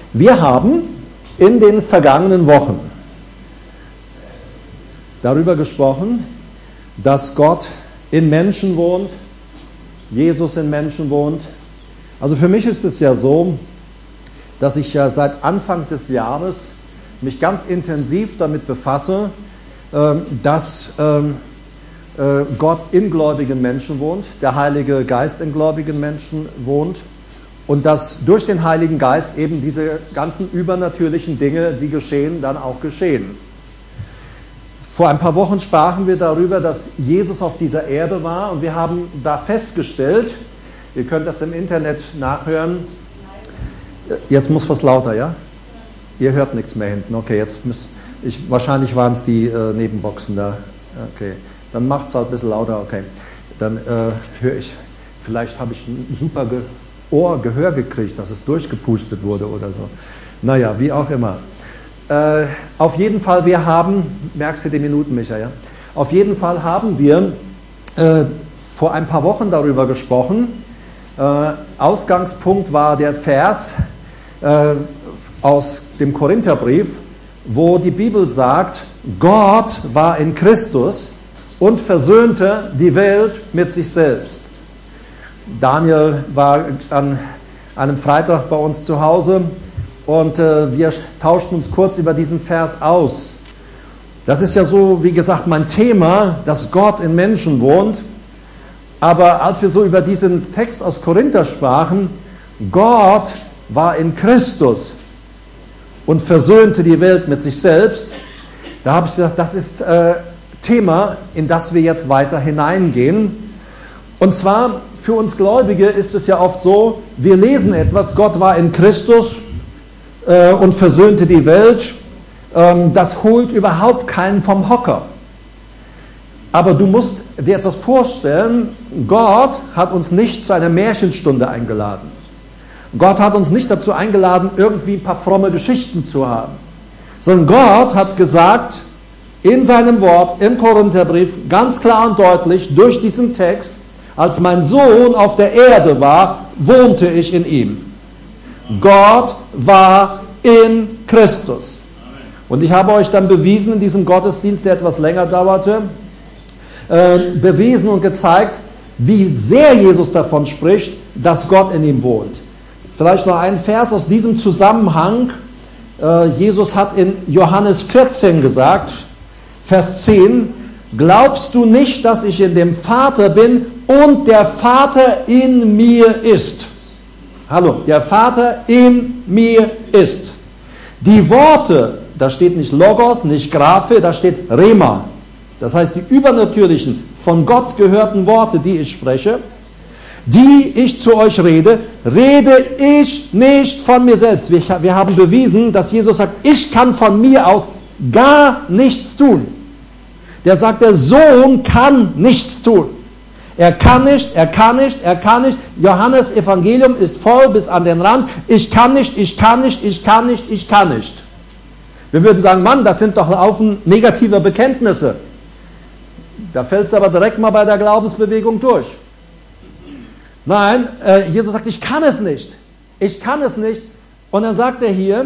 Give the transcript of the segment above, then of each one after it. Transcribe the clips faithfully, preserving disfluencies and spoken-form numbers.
Wir haben in den vergangenen Wochen darüber gesprochen, dass Gott in Menschen wohnt, Jesus in Menschen wohnt. Also für mich ist es ja so, dass ich ja seit Anfang des Jahres mich ganz intensiv damit befasse, dass Gott in gläubigen Menschen wohnt, der Heilige Geist in gläubigen Menschen wohnt und dass durch den Heiligen Geist eben diese ganzen übernatürlichen Dinge, die geschehen, dann auch geschehen. Vor ein paar Wochen sprachen wir darüber, dass Jesus auf dieser Erde war und wir haben da festgestellt, ihr könnt das im Internet nachhören, jetzt muss was lauter, ja? Ihr hört nichts mehr hinten, okay, jetzt müsst ich, wahrscheinlich waren es die äh, Nebenboxen da, okay, dann macht es halt ein bisschen lauter, okay, dann äh, höre ich, vielleicht habe ich ein super Ge Ohr, Gehör gekriegt, dass es durchgepustet wurde oder so, naja, wie auch immer. Äh, auf jeden Fall, wir haben, merkst du die Minuten, Micha, ja? Auf jeden Fall haben wir äh, vor ein paar Wochen darüber gesprochen. Äh, Ausgangspunkt war der Vers äh, aus dem Korintherbrief, wo die Bibel sagt, Gott war in Christus und versöhnte die Welt mit sich selbst. Daniel war an einem Freitag bei uns zu Hause. Und äh, wir tauschten uns kurz über diesen Vers aus. Das ist ja so, wie gesagt, mein Thema, dass Gott in Menschen wohnt. Aber als wir so über diesen Text aus Korinther sprachen, Gott war in Christus und versöhnte die Welt mit sich selbst, da habe ich gesagt, das ist äh, Thema, in das wir jetzt weiter hineingehen. Und zwar für uns Gläubige ist es ja oft so, wir lesen etwas, Gott war in Christus und versöhnte die Welt, das holt überhaupt keinen vom Hocker. Aber du musst dir etwas vorstellen, Gott hat uns nicht zu einer Märchenstunde eingeladen. Gott hat uns nicht dazu eingeladen, irgendwie ein paar fromme Geschichten zu haben. Sondern Gott hat gesagt, in seinem Wort, im Korintherbrief, ganz klar und deutlich, durch diesen Text, als mein Sohn auf der Erde war, wohnte ich in ihm. Gott war in Christus. Und ich habe euch dann bewiesen in diesem Gottesdienst, der etwas länger dauerte, äh, bewiesen und gezeigt, wie sehr Jesus davon spricht, dass Gott in ihm wohnt. Vielleicht noch ein Vers aus diesem Zusammenhang. Äh, Jesus hat in Johannes vierzehn gesagt, Vers zehn, glaubst du nicht, dass ich in dem Vater bin und der Vater in mir ist? Hallo, der Vater in mir ist. Die Worte, da steht nicht Logos, nicht Graphe, da steht Rema. Das heißt, die übernatürlichen, von Gott gehörten Worte, die ich spreche, die ich zu euch rede, rede ich nicht von mir selbst. Wir, wir haben bewiesen, dass Jesus sagt, ich kann von mir aus gar nichts tun. Der sagt, der Sohn kann nichts tun. Er kann nicht, er kann nicht, er kann nicht. Johannes Evangelium ist voll bis an den Rand. Ich kann nicht, ich kann nicht, ich kann nicht, ich kann nicht. Wir würden sagen, Mann, das sind doch ein Haufen negativer Bekenntnisse. Da fällst du aber direkt mal bei der Glaubensbewegung durch. Nein, äh, Jesus sagt, ich kann es nicht. Ich kann es nicht. Und dann sagt er hier,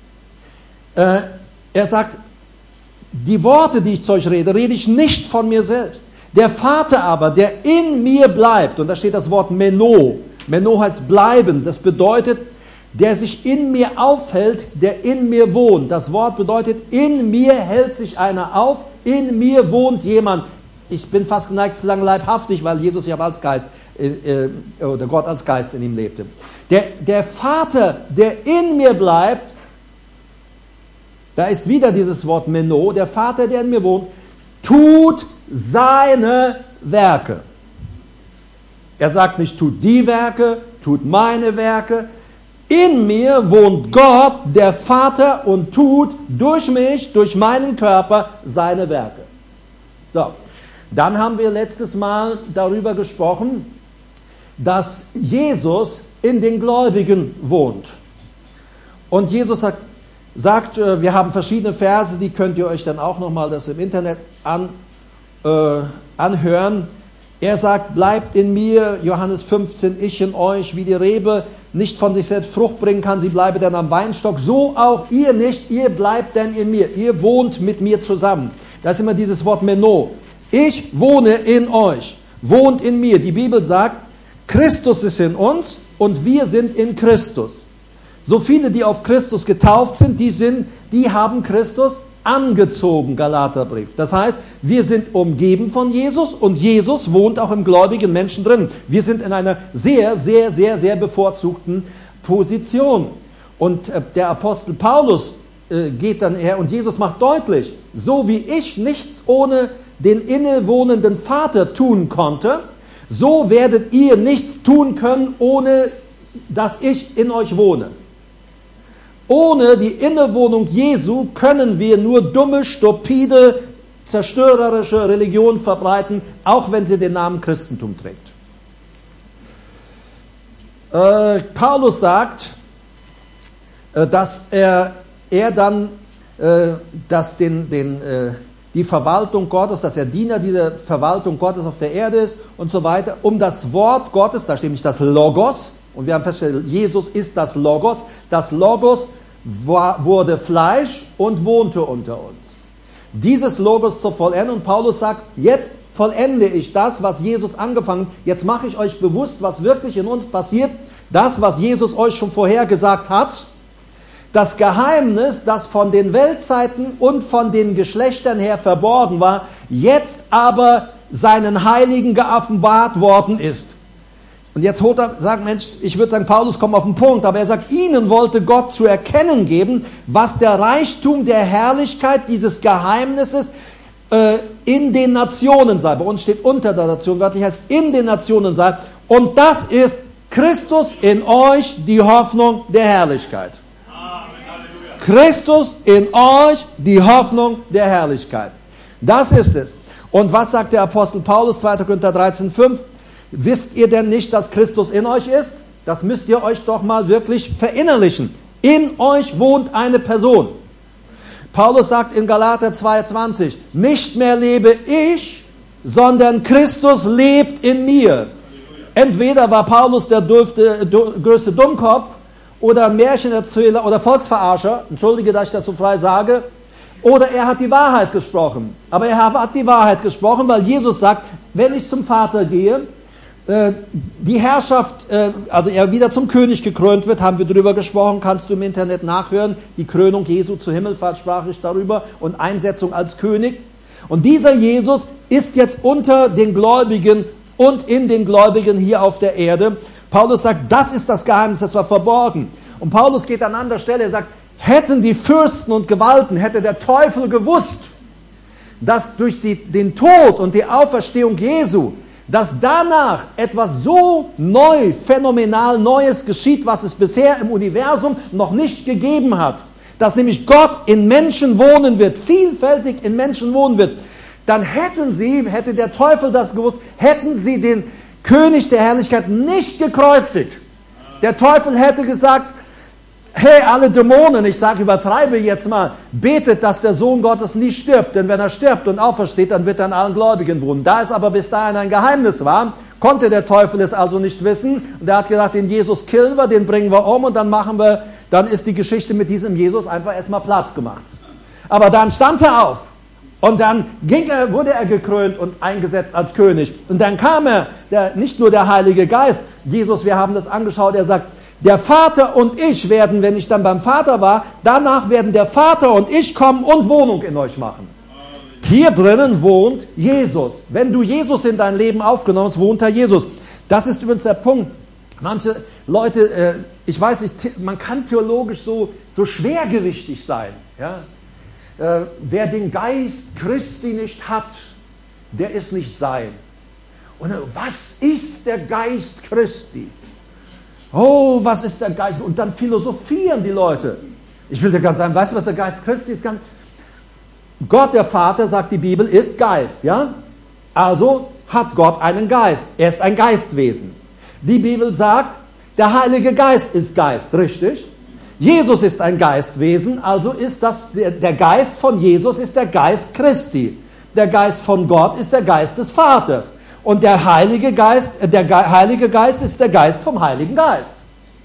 äh, er sagt, die Worte, die ich zu euch rede, rede ich nicht von mir selbst. Der Vater aber, der in mir bleibt, und da steht das Wort Meno, Meno heißt bleiben, das bedeutet, der sich in mir aufhält, der in mir wohnt. Das Wort bedeutet, in mir hält sich einer auf, in mir wohnt jemand. Ich bin fast geneigt zu sagen leibhaftig, weil Jesus ja als Geist, äh, oder Gott als Geist in ihm lebte. Der, der Vater, der in mir bleibt, da ist wieder dieses Wort Meno, der Vater, der in mir wohnt, tut seine Werke. Er sagt nicht, tut die Werke, tut meine Werke. In mir wohnt Gott, der Vater, und tut durch mich, durch meinen Körper, seine Werke. So, dann haben wir letztes Mal darüber gesprochen, dass Jesus in den Gläubigen wohnt. Und Jesus sagt, sagt, wir haben verschiedene Verse, die könnt ihr euch dann auch nochmal das im Internet an, äh, anhören. Er sagt, bleibt in mir, Johannes fünfzehn, ich in euch, wie die Rebe nicht von sich selbst Frucht bringen kann, sie bleibe dann am Weinstock, so auch ihr nicht, ihr bleibt denn in mir, ihr wohnt mit mir zusammen. Da ist immer dieses Wort Meno. Ich wohne in euch, wohnt in mir. Die Bibel sagt, Christus ist in uns und wir sind in Christus. So viele, die auf Christus getauft sind, die sind, die haben Christus angezogen, Galaterbrief. Das heißt, wir sind umgeben von Jesus und Jesus wohnt auch im gläubigen Menschen drin. Wir sind in einer sehr, sehr, sehr, sehr bevorzugten Position. Und äh, der Apostel Paulus äh, geht dann her und Jesus macht deutlich, so wie ich nichts ohne den innewohnenden Vater tun konnte, so werdet ihr nichts tun können, ohne dass ich in euch wohne. Ohne die Innewohnung Jesu können wir nur dumme, stupide, zerstörerische Religion verbreiten, auch wenn sie den Namen Christentum trägt. Äh, Paulus sagt, äh, dass er, er dann äh, dass den, den, äh, die Verwaltung Gottes, dass er Diener dieser Verwaltung Gottes auf der Erde ist und so weiter, um das Wort Gottes, da steht nämlich das Logos, und wir haben festgestellt, Jesus ist das Logos. Das Logos war, wurde Fleisch und wohnte unter uns. Dieses Logos zu vollenden. Und Paulus sagt, jetzt vollende ich das, was Jesus angefangen hat. Jetzt mache ich euch bewusst, was wirklich in uns passiert. Das, was Jesus euch schon vorher gesagt hat. Das Geheimnis, das von den Weltzeiten und von den Geschlechtern her verborgen war, jetzt aber seinen Heiligen geoffenbart worden ist. Und jetzt holt er, sagt Mensch, ich würde sagen, Paulus kommt auf den Punkt, aber er sagt, ihnen wollte Gott zu erkennen geben, was der Reichtum der Herrlichkeit dieses Geheimnisses äh, in den Nationen sei. Bei uns steht unter der Nation, wörtlich heißt in den Nationen sei. Und das ist Christus in euch, die Hoffnung der Herrlichkeit. Christus in euch, die Hoffnung der Herrlichkeit. Das ist es. Und was sagt der Apostel Paulus, zweiter Korinther dreizehn fünf? Wisst ihr denn nicht, dass Christus in euch ist? Das müsst ihr euch doch mal wirklich verinnerlichen. In euch wohnt eine Person. Paulus sagt in Galater zwei zwanzig, nicht mehr lebe ich, sondern Christus lebt in mir. Entweder war Paulus der dürfte, größte Dummkopf oder Märchenerzähler oder Volksverarscher, entschuldige, dass ich das so frei sage, oder er hat die Wahrheit gesprochen. Aber er hat die Wahrheit gesprochen, weil Jesus sagt, wenn ich zum Vater gehe, die Herrschaft, also er wieder zum König gekrönt wird, haben wir darüber gesprochen, kannst du im Internet nachhören, die Krönung Jesu zur Himmelfahrt sprach ich darüber und Einsetzung als König. Und dieser Jesus ist jetzt unter den Gläubigen und in den Gläubigen hier auf der Erde. Paulus sagt, das ist das Geheimnis, das war verborgen. Und Paulus geht an anderer Stelle, er sagt, hätten die Fürsten und Gewalten, hätte der Teufel gewusst, dass durch die, den Tod und die Auferstehung Jesu, dass danach etwas so neu, phänomenal Neues geschieht, was es bisher im Universum noch nicht gegeben hat. Dass nämlich Gott in Menschen wohnen wird, vielfältig in Menschen wohnen wird. Dann hätten sie, hätte der Teufel das gewusst, hätten sie den König der Herrlichkeit nicht gekreuzigt. Der Teufel hätte gesagt, hey, alle Dämonen, ich sage, übertreibe jetzt mal, betet, dass der Sohn Gottes nie stirbt, denn wenn er stirbt und aufersteht, dann wird er an allen Gläubigen wohnen. Da es aber bis dahin ein Geheimnis war, konnte der Teufel es also nicht wissen und er hat gesagt, den Jesus killen wir, den bringen wir um und dann machen wir, dann ist die Geschichte mit diesem Jesus einfach erstmal platt gemacht. Aber dann stand er auf und dann ging er, wurde er gekrönt und eingesetzt als König und dann kam er, der, nicht nur der Heilige Geist, Jesus, wir haben das angeschaut, er sagt, der Vater und ich werden, wenn ich dann beim Vater war, danach werden der Vater und ich kommen und Wohnung in euch machen. Hier drinnen wohnt Jesus. Wenn du Jesus in dein Leben aufgenommen hast, wohnt da Jesus. Das ist übrigens der Punkt. Manche Leute, äh, ich weiß nicht, man kann theologisch so, so schwergewichtig sein. Ja? Äh, wer den Geist Christi nicht hat, der ist nicht sein. Und äh, was ist der Geist Christi? Oh, was ist der Geist? Und dann philosophieren die Leute. Ich will dir ganz sagen, weißt du, was der Geist Christi ist? Gott, der Vater, sagt die Bibel, ist Geist. Ja? Also hat Gott einen Geist. Er ist ein Geistwesen. Die Bibel sagt, der Heilige Geist ist Geist. Richtig? Jesus ist ein Geistwesen, also ist das, der, der Geist von Jesus ist der Geist Christi. Der Geist von Gott ist der Geist des Vaters. Und der Heilige Geist, der Ge- Heilige Geist ist der Geist vom Heiligen Geist.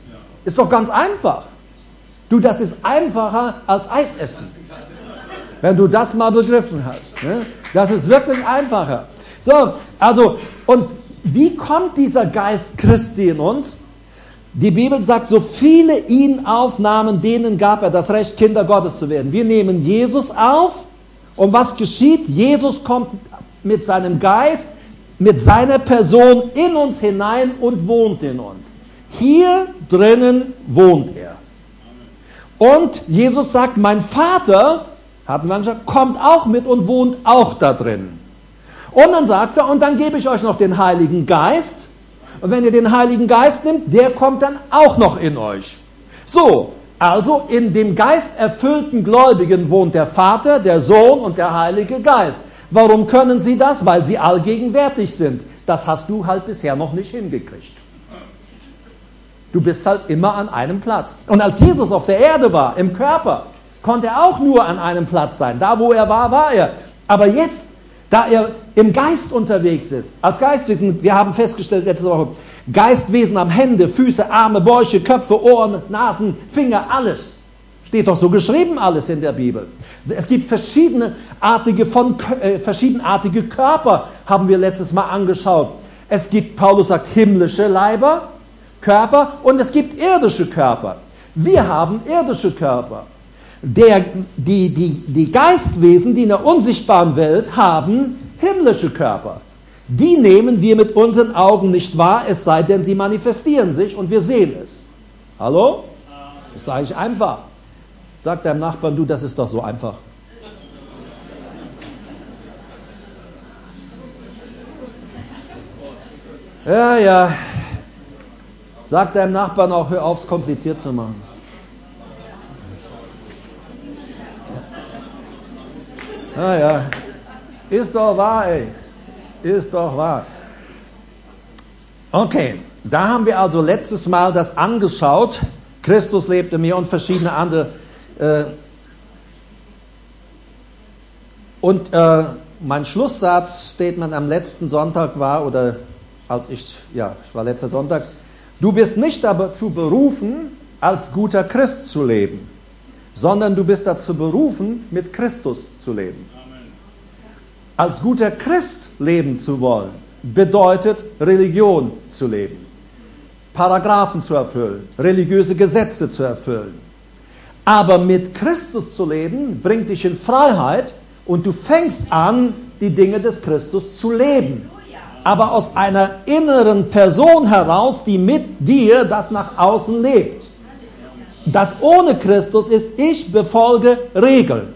Ist doch ganz einfach. Du, das ist einfacher als Eis essen. Wenn du das mal begriffen hast. Ne? Das ist wirklich einfacher. So, also, und wie kommt dieser Geist Christi in uns? Die Bibel sagt, so viele ihn aufnahmen, denen gab er das Recht, Kinder Gottes zu werden. Wir nehmen Jesus auf und was geschieht? Jesus kommt mit seinem Geist, mit seiner Person in uns hinein und wohnt in uns. Hier drinnen wohnt er. Und Jesus sagt, mein Vater, hatten wir gesagt, kommt auch mit und wohnt auch da drin. Und dann sagt er, und dann gebe ich euch noch den Heiligen Geist. Und wenn ihr den Heiligen Geist nimmt, der kommt dann auch noch in euch. So, also in dem geisterfüllten Gläubigen wohnt der Vater, der Sohn und der Heilige Geist. Warum können sie das? Weil sie allgegenwärtig sind. Das hast du halt bisher noch nicht hingekriegt. Du bist halt immer an einem Platz. Und als Jesus auf der Erde war, im Körper, konnte er auch nur an einem Platz sein. Da, wo er war, war er. Aber jetzt, da er im Geist unterwegs ist, als Geistwesen, wir haben festgestellt letzte Woche, Geistwesen haben Hände, Füße, Arme, Bäuche, Köpfe, Ohren, Nasen, Finger, alles. Steht doch so geschrieben alles in der Bibel. Es gibt verschiedene artige, von, äh, verschiedenartige Körper, haben wir letztes Mal angeschaut. Es gibt, Paulus sagt, himmlische Leiber, Körper und es gibt irdische Körper. Wir haben irdische Körper. Der, die, die, die Geistwesen, die in der unsichtbaren Welt haben, himmlische Körper. Die nehmen wir mit unseren Augen nicht wahr, es sei denn, sie manifestieren sich und wir sehen es. Hallo? Ist doch eigentlich einfach. Sag deinem Nachbarn, du, das ist doch so einfach. Ja, ja. Sag deinem Nachbarn auch, hör auf, es kompliziert zu machen. Ja, ja. Ist doch wahr, ey. Ist doch wahr. Okay, da haben wir also letztes Mal das angeschaut. Christus lebt in mir und verschiedene andere. Äh, und äh, mein Schlusssatz, Statement am letzten Sonntag war, oder als ich, ja, ich war letzter Sonntag, du bist nicht dazu berufen, als guter Christ zu leben, sondern du bist dazu berufen, mit Christus zu leben. Amen. Als guter Christ leben zu wollen, bedeutet Religion zu leben, Paragraphen zu erfüllen, religiöse Gesetze zu erfüllen. Aber mit Christus zu leben, bringt dich in Freiheit und du fängst an, die Dinge des Christus zu leben. Aber aus einer inneren Person heraus, die mit dir das nach außen lebt. Das ohne Christus ist, ich befolge Regeln.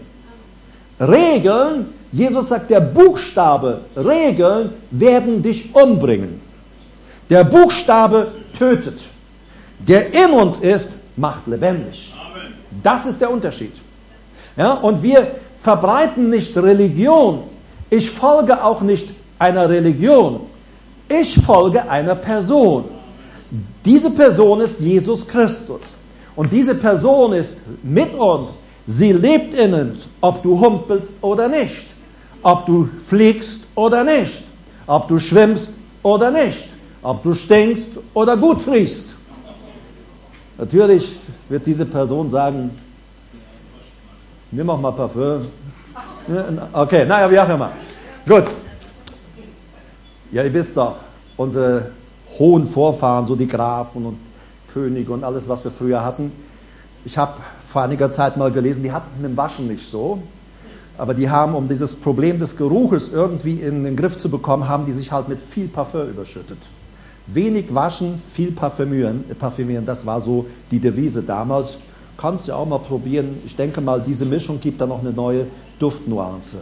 Regeln, Jesus sagt, der Buchstabe, Regeln werden dich umbringen. Der Buchstabe tötet. Der in uns ist, macht lebendig. Das ist der Unterschied. Ja, und wir verbreiten nicht Religion. Ich folge auch nicht einer Religion. Ich folge einer Person. Diese Person ist Jesus Christus. Und diese Person ist mit uns. Sie lebt in uns, ob du humpelst oder nicht. Ob du fliegst oder nicht. Ob du schwimmst oder nicht. Ob du stinkst oder gut riechst. Natürlich wird diese Person sagen, nimm auch mal Parfüm. Okay, naja, wie auch immer. Gut. Ja, ihr wisst doch, unsere hohen Vorfahren, so die Grafen und Könige und alles, was wir früher hatten. Ich habe vor einiger Zeit mal gelesen, die hatten es mit dem Waschen nicht so. Aber die haben, um dieses Problem des Geruches irgendwie in den Griff zu bekommen, haben die sich halt mit viel Parfüm überschüttet. Wenig waschen, viel parfümieren, parfümieren, das war so die Devise damals. Kannst du ja auch mal probieren. Ich denke mal, diese Mischung gibt da noch eine neue Duftnuance.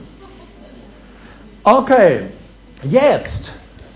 Okay, jetzt,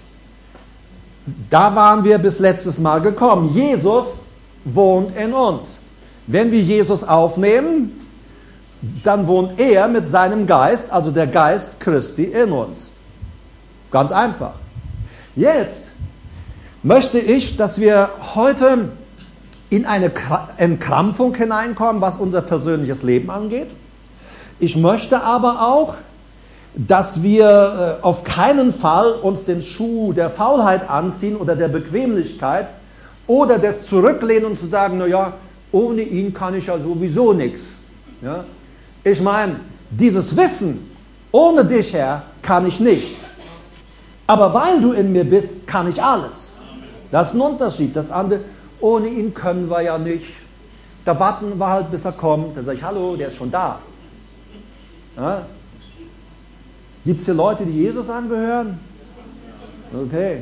da waren wir bis letztes Mal gekommen. Jesus wohnt in uns. Wenn wir Jesus aufnehmen, dann wohnt er mit seinem Geist, also der Geist Christi, in uns. Ganz einfach. Jetzt möchte ich, dass wir heute in eine Entkrampfung hineinkommen, was unser persönliches Leben angeht. Ich möchte aber auch, dass wir auf keinen Fall uns den Schuh der Faulheit anziehen oder der Bequemlichkeit Oder das Zurücklehnen und zu sagen, naja, ohne ihn kann ich ja sowieso nichts. Ja? Ich meine, dieses Wissen, ohne dich, Herr, kann ich nichts. Aber weil du in mir bist, kann ich alles. Das ist ein Unterschied. Das andere, ohne ihn können wir ja nicht. Da warten wir halt, bis er kommt. Da sage ich, hallo, der ist schon da. Ja? Gibt es hier Leute, die Jesus angehören? Okay.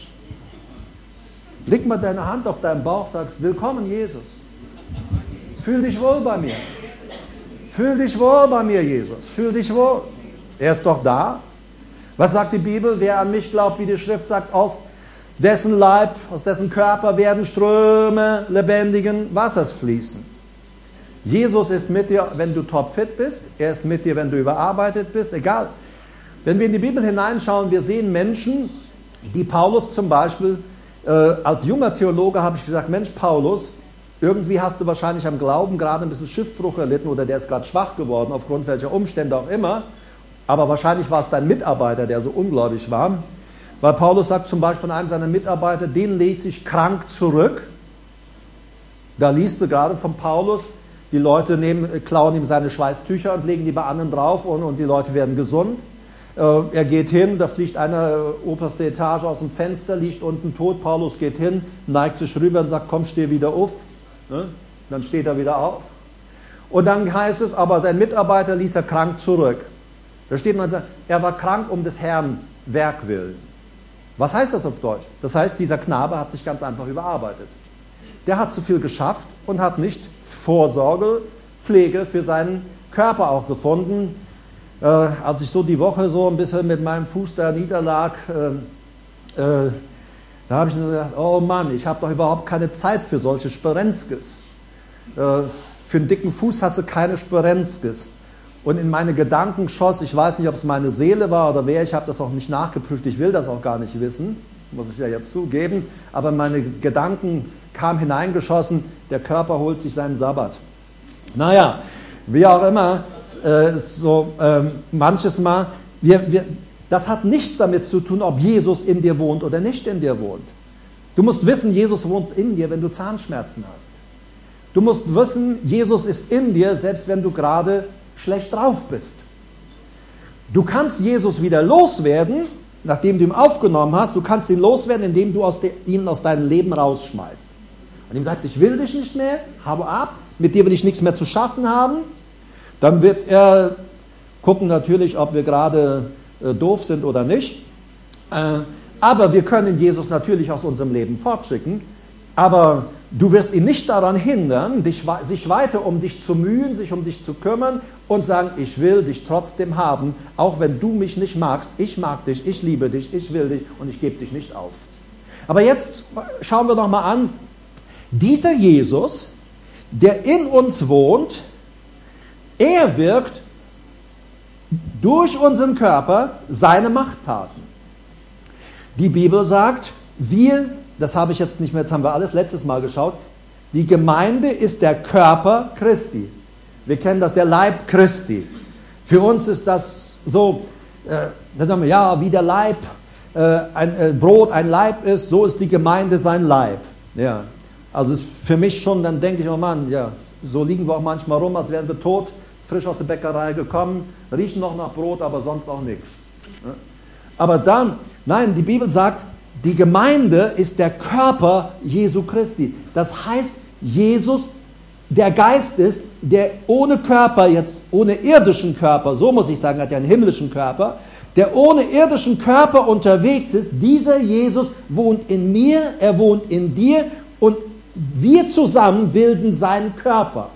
Leg mal deine Hand auf deinen Bauch, sagst, willkommen Jesus. Fühl dich wohl bei mir. Fühl dich wohl bei mir, Jesus. Fühl dich wohl. Er ist doch da. Was sagt die Bibel? Wer an mich glaubt, wie die Schrift sagt, aus dessen Leib, aus dessen Körper werden Ströme lebendigen Wassers fließen. Jesus ist mit dir, wenn du topfit bist. Er ist mit dir, wenn du überarbeitet bist. Egal. Wenn wir in die Bibel hineinschauen, wir sehen Menschen, die Paulus zum Beispiel, äh, als junger Theologe habe ich gesagt, Mensch Paulus, irgendwie hast du wahrscheinlich am Glauben gerade ein bisschen Schiffbruch erlitten oder der ist gerade schwach geworden, aufgrund welcher Umstände auch immer. Aber wahrscheinlich war es dein Mitarbeiter, der so ungläubig war. Weil Paulus sagt zum Beispiel von einem seiner Mitarbeiter, den lese ich krank zurück. Da liest du gerade von Paulus, die Leute nehmen, klauen ihm seine Schweißtücher und legen die bei anderen drauf und, und die Leute werden gesund. Er geht hin, da fliegt einer oberste Etage aus dem Fenster, liegt unten tot. Paulus geht hin, neigt sich rüber und sagt, komm, steh wieder auf. Dann steht er wieder auf. Und dann heißt es, aber dein Mitarbeiter ließ er krank zurück. Da steht man, er war krank um des Herrn Werk willen. Was heißt das auf Deutsch? Das heißt, dieser Knabe hat sich ganz einfach überarbeitet. Der hat zu viel geschafft und hat nicht Vorsorge, Pflege für seinen Körper auch gefunden. Äh, als ich so die Woche so ein bisschen mit meinem Fuß da niederlag, äh, äh, da habe ich mir gedacht, oh Mann, ich habe doch überhaupt keine Zeit für solche Sperenzkes. Äh, für einen dicken Fuß hast du keine Sperenzkes. Und in meine Gedanken schoss, ich weiß nicht, ob es meine Seele war oder wer, ich habe das auch nicht nachgeprüft, ich will das auch gar nicht wissen, muss ich ja jetzt zugeben, aber meine Gedanken kamen hineingeschossen, der Körper holt sich seinen Sabbat. Naja, wie auch immer, äh, so äh, manches Mal, wir, wir, das hat nichts damit zu tun, ob Jesus in dir wohnt oder nicht in dir wohnt. Du musst wissen, Jesus wohnt in dir, wenn du Zahnschmerzen hast. Du musst wissen, Jesus ist in dir, selbst wenn du gerade schlecht drauf bist. Du kannst Jesus wieder loswerden, nachdem du ihn aufgenommen hast. Du kannst ihn loswerden, indem du aus de, ihn aus deinem Leben rausschmeißt. Und ihm sagst, ich will dich nicht mehr, hau ab, mit dir will ich nichts mehr zu schaffen haben. Dann wird er gucken natürlich, ob wir gerade äh, doof sind oder nicht. Äh, aber wir können Jesus natürlich aus unserem Leben fortschicken. Aber du wirst ihn nicht daran hindern, dich, sich weiter um dich zu mühen, sich um dich zu kümmern und sagen, ich will dich trotzdem haben, auch wenn du mich nicht magst. Ich mag dich, ich liebe dich, ich will dich und ich gebe dich nicht auf. Aber jetzt schauen wir noch mal an, dieser Jesus, der in uns wohnt, er wirkt durch unseren Körper seine Machttaten. Die Bibel sagt, wir, das habe ich jetzt nicht mehr, jetzt haben wir alles letztes Mal geschaut, die Gemeinde ist der Körper Christi. Wir kennen das, der Leib Christi. Für uns ist das so, äh, da sagen wir, ja, wie der Leib äh, ein äh, Brot ein Leib ist, so ist die Gemeinde sein Leib. Ja. Also ist für mich schon, dann denke ich, oh Mann, ja, so liegen wir auch manchmal rum, als wären wir tot, frisch aus der Bäckerei gekommen, riechen noch nach Brot, aber sonst auch nichts. Ja. Aber dann, nein, die Bibel sagt, die Gemeinde ist der Körper Jesu Christi. Das heißt, Jesus, der Geist ist, der ohne Körper, jetzt ohne irdischen Körper, so muss ich sagen, hat ja einen himmlischen Körper, der ohne irdischen Körper unterwegs ist, dieser Jesus wohnt in mir, er wohnt in dir und wir zusammen bilden seinen Körper.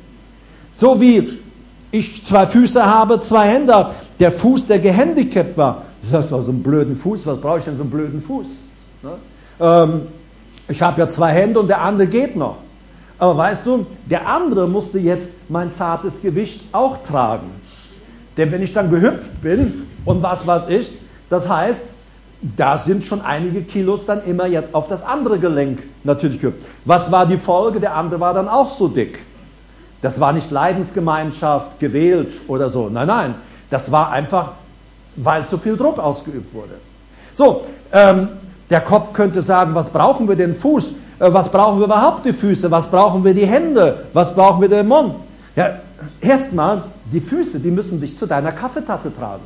So wie ich zwei Füße habe, zwei Hände habe, der Fuß, der gehandicapt war, das ist doch so einen blöden Fuß, was brauche ich denn so einen blöden Fuß? Ne? Ähm, ich habe ja zwei Hände und der andere geht noch. Aber weißt du, der andere musste jetzt mein zartes Gewicht auch tragen. Denn wenn ich dann gehüpft bin und was weiß ich, das heißt, da sind schon einige Kilos dann immer jetzt auf das andere Gelenk natürlich gehüpft. Was war die Folge? Der andere war dann auch so dick. Das war nicht Leidensgemeinschaft, gewählt oder so. Nein, nein, das war einfach, weil zu viel Druck ausgeübt wurde. So, ähm, der Kopf könnte sagen, was brauchen wir denn Fuß? was brauchen wir überhaupt die Füße? Was brauchen wir die Hände? Was brauchen wir den Mund? Ja, erstmal, die Füße, die müssen dich zu deiner Kaffeetasse tragen.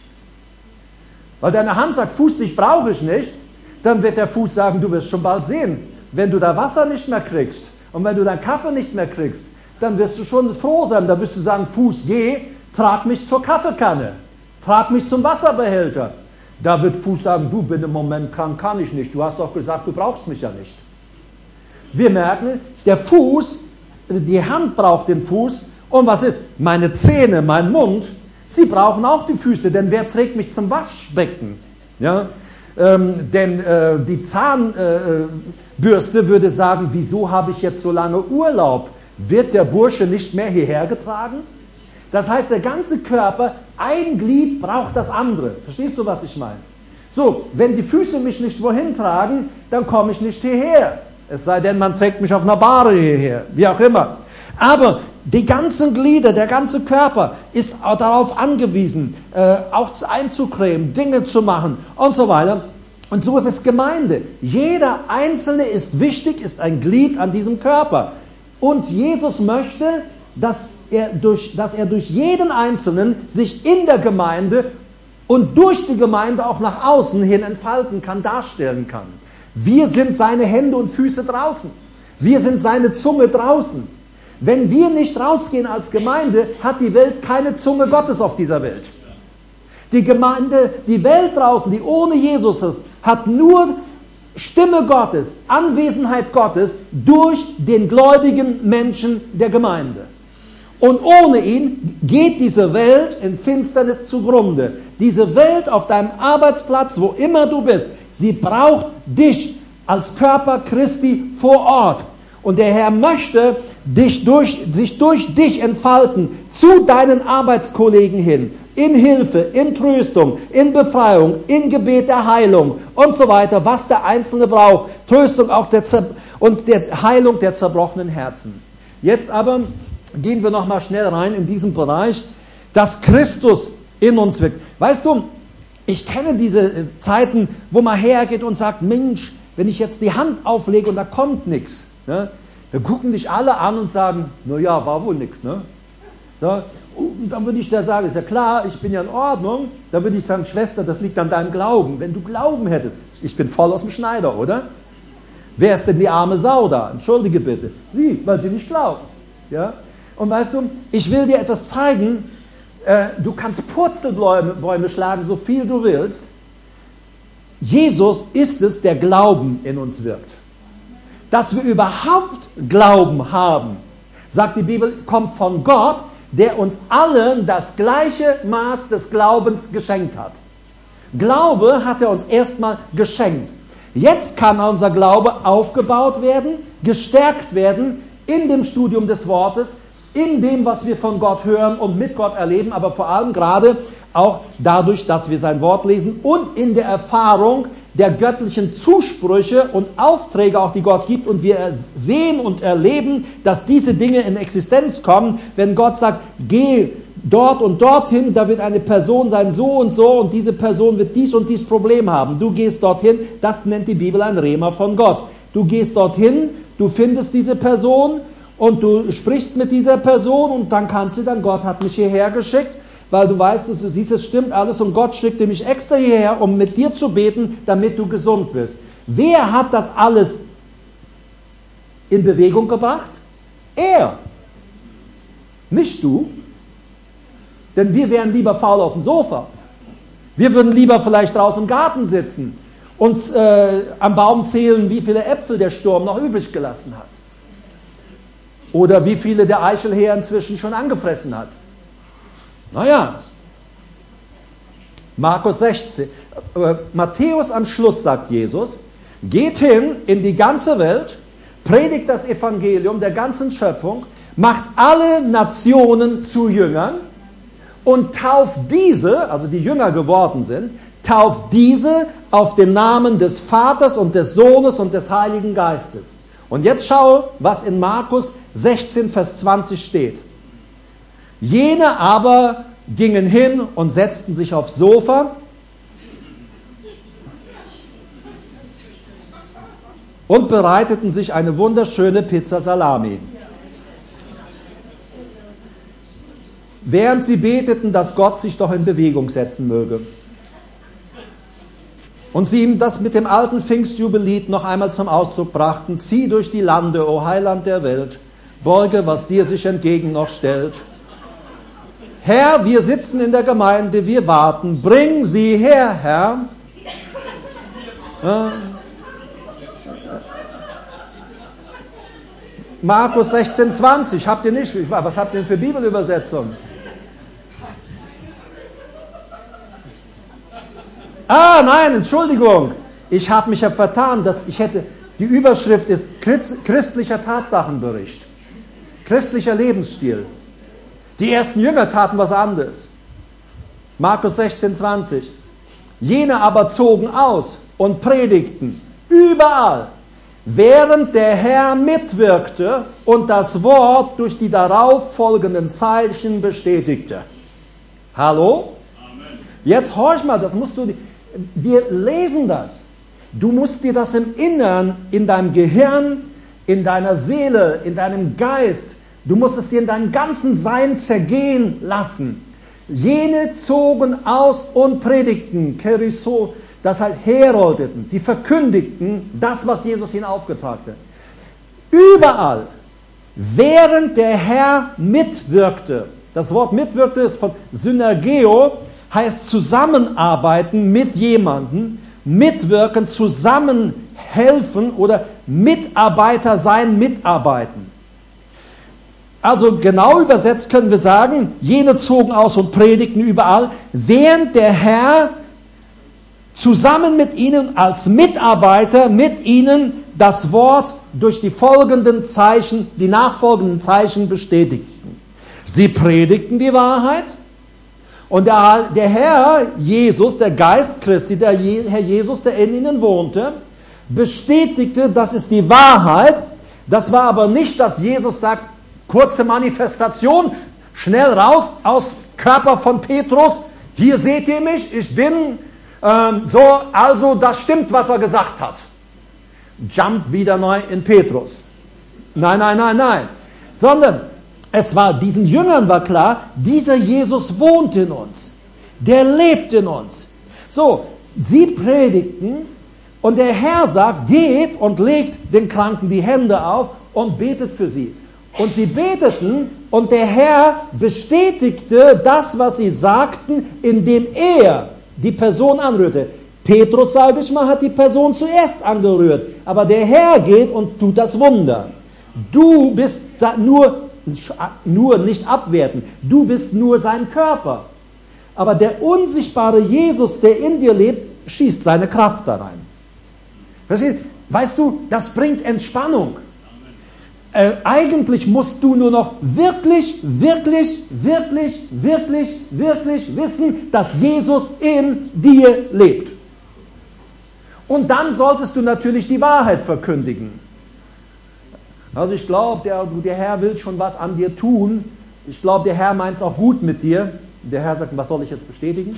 Weil deine Hand sagt, Fuß, dich brauche ich nicht, dann wird der Fuß sagen, du wirst schon bald sehen, wenn du da Wasser nicht mehr kriegst und wenn du deinen Kaffee nicht mehr kriegst, dann wirst du schon froh sein, dann wirst du sagen, Fuß, je, trag mich zur Kaffeekanne, trag mich zum Wasserbehälter. Da wird Fuß sagen, du, bin im Moment krank, kann ich nicht, du hast doch gesagt, du brauchst mich ja nicht. Wir merken, der Fuß, die Hand braucht den Fuß und was ist? Meine Zähne, mein Mund, sie brauchen auch die Füße, denn wer trägt mich zum Waschbecken? Ja? Ähm, denn äh, die Zahnbürste äh, würde sagen, wieso habe ich jetzt so lange Urlaub? Wird der Bursche nicht mehr hierher getragen? Das heißt, der ganze Körper, ein Glied braucht das andere. Verstehst du, was ich meine? So, wenn die Füße mich nicht wohin tragen, dann komme ich nicht hierher. Es sei denn, man trägt mich auf einer Bahre hierher, wie auch immer. Aber die ganzen Glieder, der ganze Körper ist auch darauf angewiesen, äh, auch einzucremen, Dinge zu machen und so weiter. Und so ist es Gemeinde. Jeder Einzelne ist wichtig, ist ein Glied an diesem Körper. Und Jesus möchte, dass er durch, dass er durch jeden Einzelnen sich in der Gemeinde und durch die Gemeinde auch nach außen hin entfalten kann, darstellen kann. Wir sind seine Hände und Füße draußen. Wir sind seine Zunge draußen. Wenn wir nicht rausgehen als Gemeinde, hat die Welt keine Zunge Gottes auf dieser Welt. Die Gemeinde, die Welt draußen, die ohne Jesus ist, hat nur Stimme Gottes, Anwesenheit Gottes durch den gläubigen Menschen der Gemeinde. Und ohne ihn geht diese Welt in Finsternis zugrunde. Diese Welt auf deinem Arbeitsplatz, wo immer du bist, sie braucht dich als Körper Christi vor Ort. Und der Herr möchte dich durch, sich durch dich entfalten zu deinen Arbeitskollegen hin. In Hilfe, in Tröstung, in Befreiung, in Gebet der Heilung und so weiter, was der Einzelne braucht. Tröstung auch der Zer- und der Heilung der zerbrochenen Herzen. Jetzt aber gehen wir nochmal schnell rein in diesen Bereich, dass Christus in uns wirkt. Weißt du, ich kenne diese Zeiten, wo man hergeht und sagt, Mensch, wenn ich jetzt die Hand auflege und da kommt nichts, ne, dann gucken dich alle an und sagen, na ja, war wohl nichts. Ne? So, und dann würde ich da sagen, ist ja klar, ich bin ja in Ordnung. Dann würde ich sagen, Schwester, das liegt an deinem Glauben. Wenn du Glauben hättest, ich bin voll aus dem Schneider, oder? Wer ist denn die arme Sau da? Entschuldige bitte. Sie, weil sie nicht glaubt. Ja? Und weißt du, ich will dir etwas zeigen, äh, du kannst Purzelbäume Bäume schlagen, so viel du willst. Jesus ist es, der Glauben in uns wirkt. Dass wir überhaupt Glauben haben, sagt die Bibel, kommt von Gott, der uns allen das gleiche Maß des Glaubens geschenkt hat. Glaube hat er uns erstmal geschenkt. Jetzt kann unser Glaube aufgebaut werden, gestärkt werden in dem Studium des Wortes, in dem, was wir von Gott hören und mit Gott erleben, aber vor allem gerade auch dadurch, dass wir sein Wort lesen und in der Erfahrung der göttlichen Zusprüche und Aufträge auch, die Gott gibt, und wir sehen und erleben, dass diese Dinge in Existenz kommen, wenn Gott sagt, geh dort und dorthin, da wird eine Person sein, so und so, und diese Person wird dies und dies Problem haben. Du gehst dorthin, das nennt die Bibel ein Rema von Gott. Du gehst dorthin, du findest diese Person und du sprichst mit dieser Person und dann kannst du dann, Gott hat mich hierher geschickt, weil du weißt, du siehst, es stimmt alles und Gott schickte mich extra hierher, um mit dir zu beten, damit du gesund wirst. Wer hat das alles in Bewegung gebracht? Er. Nicht du. Denn wir wären lieber faul auf dem Sofa. Wir würden lieber vielleicht draußen im Garten sitzen und äh, am Baum zählen, wie viele Äpfel der Sturm noch übrig gelassen hat. Oder wie viele der Eichelherr inzwischen schon angefressen hat. Naja, Markus sechzehn, äh, Matthäus am Schluss sagt Jesus, geht hin in die ganze Welt, predigt das Evangelium der ganzen Schöpfung, macht alle Nationen zu Jüngern und tauft diese, also die Jünger geworden sind, tauft diese auf den Namen des Vaters und des Sohnes und des Heiligen Geistes. Und jetzt schau, was in Markus sechzehn, Vers zwanzig steht. Jene aber gingen hin und setzten sich aufs Sofa und bereiteten sich eine wunderschöne Pizza Salami. Während sie beteten, dass Gott sich doch in Bewegung setzen möge. Und sie ihm das mit dem alten Pfingstjubellied noch einmal zum Ausdruck brachten: Zieh durch die Lande, o Heiland der Welt, beuge, was dir sich entgegen noch stellt. Herr, wir sitzen in der Gemeinde, wir warten, bring sie her, Herr. Ja. Markus sechzehn, zwanzig, habt ihr nicht? Was habt ihr denn für Bibelübersetzung? Ah, nein, Entschuldigung. Ich habe mich ja vertan, dass ich hätte, die Überschrift ist christlicher Tatsachenbericht. Christlicher Lebensstil. Die ersten Jünger taten was anderes. Markus sechzehn, zwanzig. Jene aber zogen aus und predigten überall, während der Herr mitwirkte und das Wort durch die darauf folgenden Zeichen bestätigte. Hallo? Amen. Jetzt horch mal, das musst du, wir lesen das. Du musst dir das im Innern, in deinem Gehirn, in deiner Seele, in deinem Geist, du musst es dir in deinem ganzen Sein zergehen lassen. Jene zogen aus und predigten, Keriso, das halt heroldeten, sie verkündigten das, was Jesus ihnen aufgetragte. Überall, während der Herr mitwirkte, das Wort mitwirkte ist von Synergeo, heißt zusammenarbeiten mit jemandem, mitwirken, zusammenhelfen oder Mitarbeiter sein, mitarbeiten. Also genau übersetzt können wir sagen, jene zogen aus und predigten überall, während der Herr zusammen mit ihnen als Mitarbeiter, mit ihnen das Wort durch die folgenden Zeichen, die nachfolgenden Zeichen bestätigten. Sie predigten die Wahrheit und der, der Herr Jesus, der Geist Christi, der Je, Herr Jesus, der in ihnen wohnte, bestätigte, das ist die Wahrheit. Das war aber nicht, dass Jesus sagt, kurze Manifestation, schnell raus aus Körper von Petrus, hier seht ihr mich, ich bin ähm, so, also das stimmt, was er gesagt hat. Jump wieder neu in Petrus. Nein, nein, nein, nein. Sondern es war, diesen Jüngern war klar, dieser Jesus wohnt in uns. Der lebt in uns. So, sie predigten und der Herr sagt, geht und legt den Kranken die Hände auf und betet für sie. Und sie beteten und der Herr bestätigte das, was sie sagten, indem er die Person anrührte. Petrus, sage ich mal, hat die Person zuerst angerührt. Aber der Herr geht und tut das Wunder. Du bist da nur, nur nicht abwertend. Du bist nur sein Körper. Aber der unsichtbare Jesus, der in dir lebt, schießt seine Kraft da rein. Verstehst? Weißt du, das bringt Entspannung. Äh, eigentlich musst du nur noch wirklich, wirklich, wirklich, wirklich, wirklich wissen, dass Jesus in dir lebt. Und dann solltest du natürlich die Wahrheit verkündigen. Also ich glaube, der, der Herr will schon was an dir tun. Ich glaube, der Herr meint es auch gut mit dir. Der Herr sagt, was soll ich jetzt bestätigen?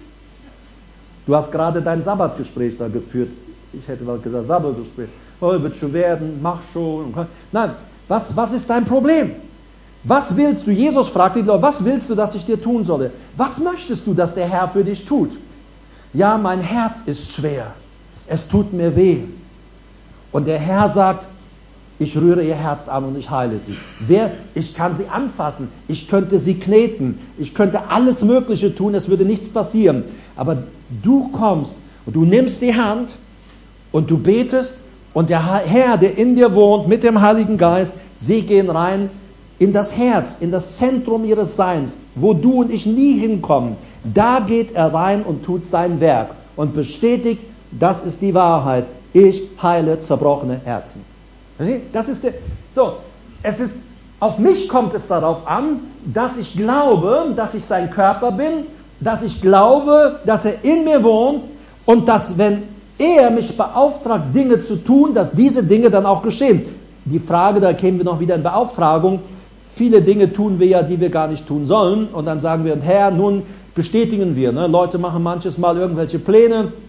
Du hast gerade dein Sabbatgespräch da geführt. Ich hätte mal gesagt, Sabbatgespräch. Oh, wird schon werden, mach schon. Nein, was, was ist dein Problem? Was willst du? Jesus fragt die Leute, was willst du, dass ich dir tun solle? Was möchtest du, dass der Herr für dich tut? Ja, mein Herz ist schwer. Es tut mir weh. Und der Herr sagt, ich rühre ihr Herz an und ich heile sie. Wer, ich kann sie anfassen, ich könnte sie kneten, ich könnte alles Mögliche tun, es würde nichts passieren. Aber du kommst und du nimmst die Hand und du betest und der Herr, der in dir wohnt, mit dem Heiligen Geist, sie gehen rein in das Herz, in das Zentrum ihres Seins, wo du und ich nie hinkommen. Da geht er rein und tut sein Werk und bestätigt, das ist die Wahrheit. Ich heile zerbrochene Herzen. Das ist der, so, es ist, auf mich kommt es darauf an, dass ich glaube, dass ich sein Körper bin, dass ich glaube, dass er in mir wohnt und dass, wenn er mich beauftragt, Dinge zu tun, dass diese Dinge dann auch geschehen. Die Frage, da kämen wir noch wieder in Beauftragung, viele Dinge tun wir ja, die wir gar nicht tun sollen und dann sagen wir, Herr, nun bestätigen wir. Ne? Leute machen manches Mal irgendwelche Pläne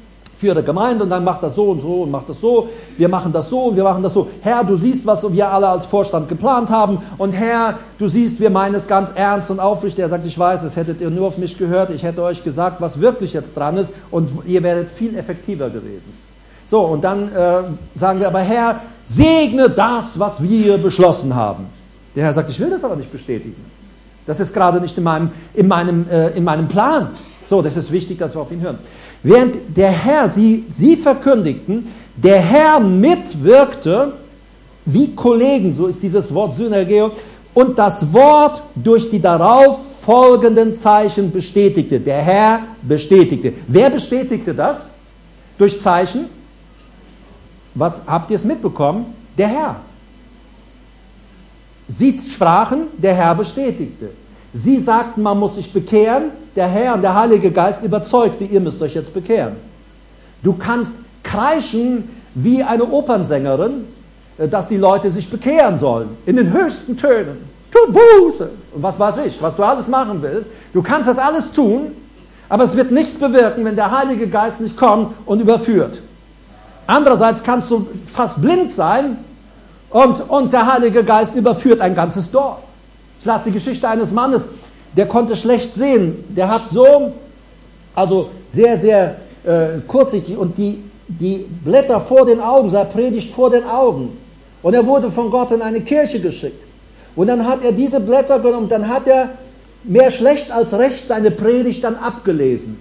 führe Gemeinde und dann macht das so und so und macht das so. Wir machen das so und wir machen das so. Herr, du siehst, was wir alle als Vorstand geplant haben. Und Herr, du siehst, wir meinen es ganz ernst und aufrichtig. Er sagt, ich weiß, es hättet ihr nur auf mich gehört. Ich hätte euch gesagt, was wirklich jetzt dran ist. Und ihr werdet viel effektiver gewesen. So, und dann äh, sagen wir aber, Herr, segne das, was wir beschlossen haben. Der Herr sagt, ich will das aber nicht bestätigen. Das ist gerade nicht in meinem, in meinem, äh, in meinem Plan. So, das ist wichtig, dass wir auf ihn hören. Während der Herr, sie, sie verkündigten, der Herr mitwirkte, wie Kollegen, so ist dieses Wort Synergeo, und das Wort durch die darauf folgenden Zeichen bestätigte. Der Herr bestätigte. Wer bestätigte das? Durch Zeichen? Was habt ihr es mitbekommen? Der Herr. Sie sprachen, der Herr bestätigte. Sie sagten, man muss sich bekehren, der Herr und der Heilige Geist überzeugte, ihr müsst euch jetzt bekehren. Du kannst kreischen wie eine Opernsängerin, dass die Leute sich bekehren sollen, in den höchsten Tönen. Tu Buße und was weiß ich, was du alles machen willst. Du kannst das alles tun, aber es wird nichts bewirken, wenn der Heilige Geist nicht kommt und überführt. Andererseits kannst du fast blind sein und, und der Heilige Geist überführt ein ganzes Dorf. Ich las die Geschichte eines Mannes, der konnte schlecht sehen. Der hat so, also sehr, sehr äh, kurzsichtig und die, die Blätter vor den Augen, seine Predigt vor den Augen. Und er wurde von Gott in eine Kirche geschickt. Und dann hat er diese Blätter genommen, dann hat er mehr schlecht als recht seine Predigt dann abgelesen.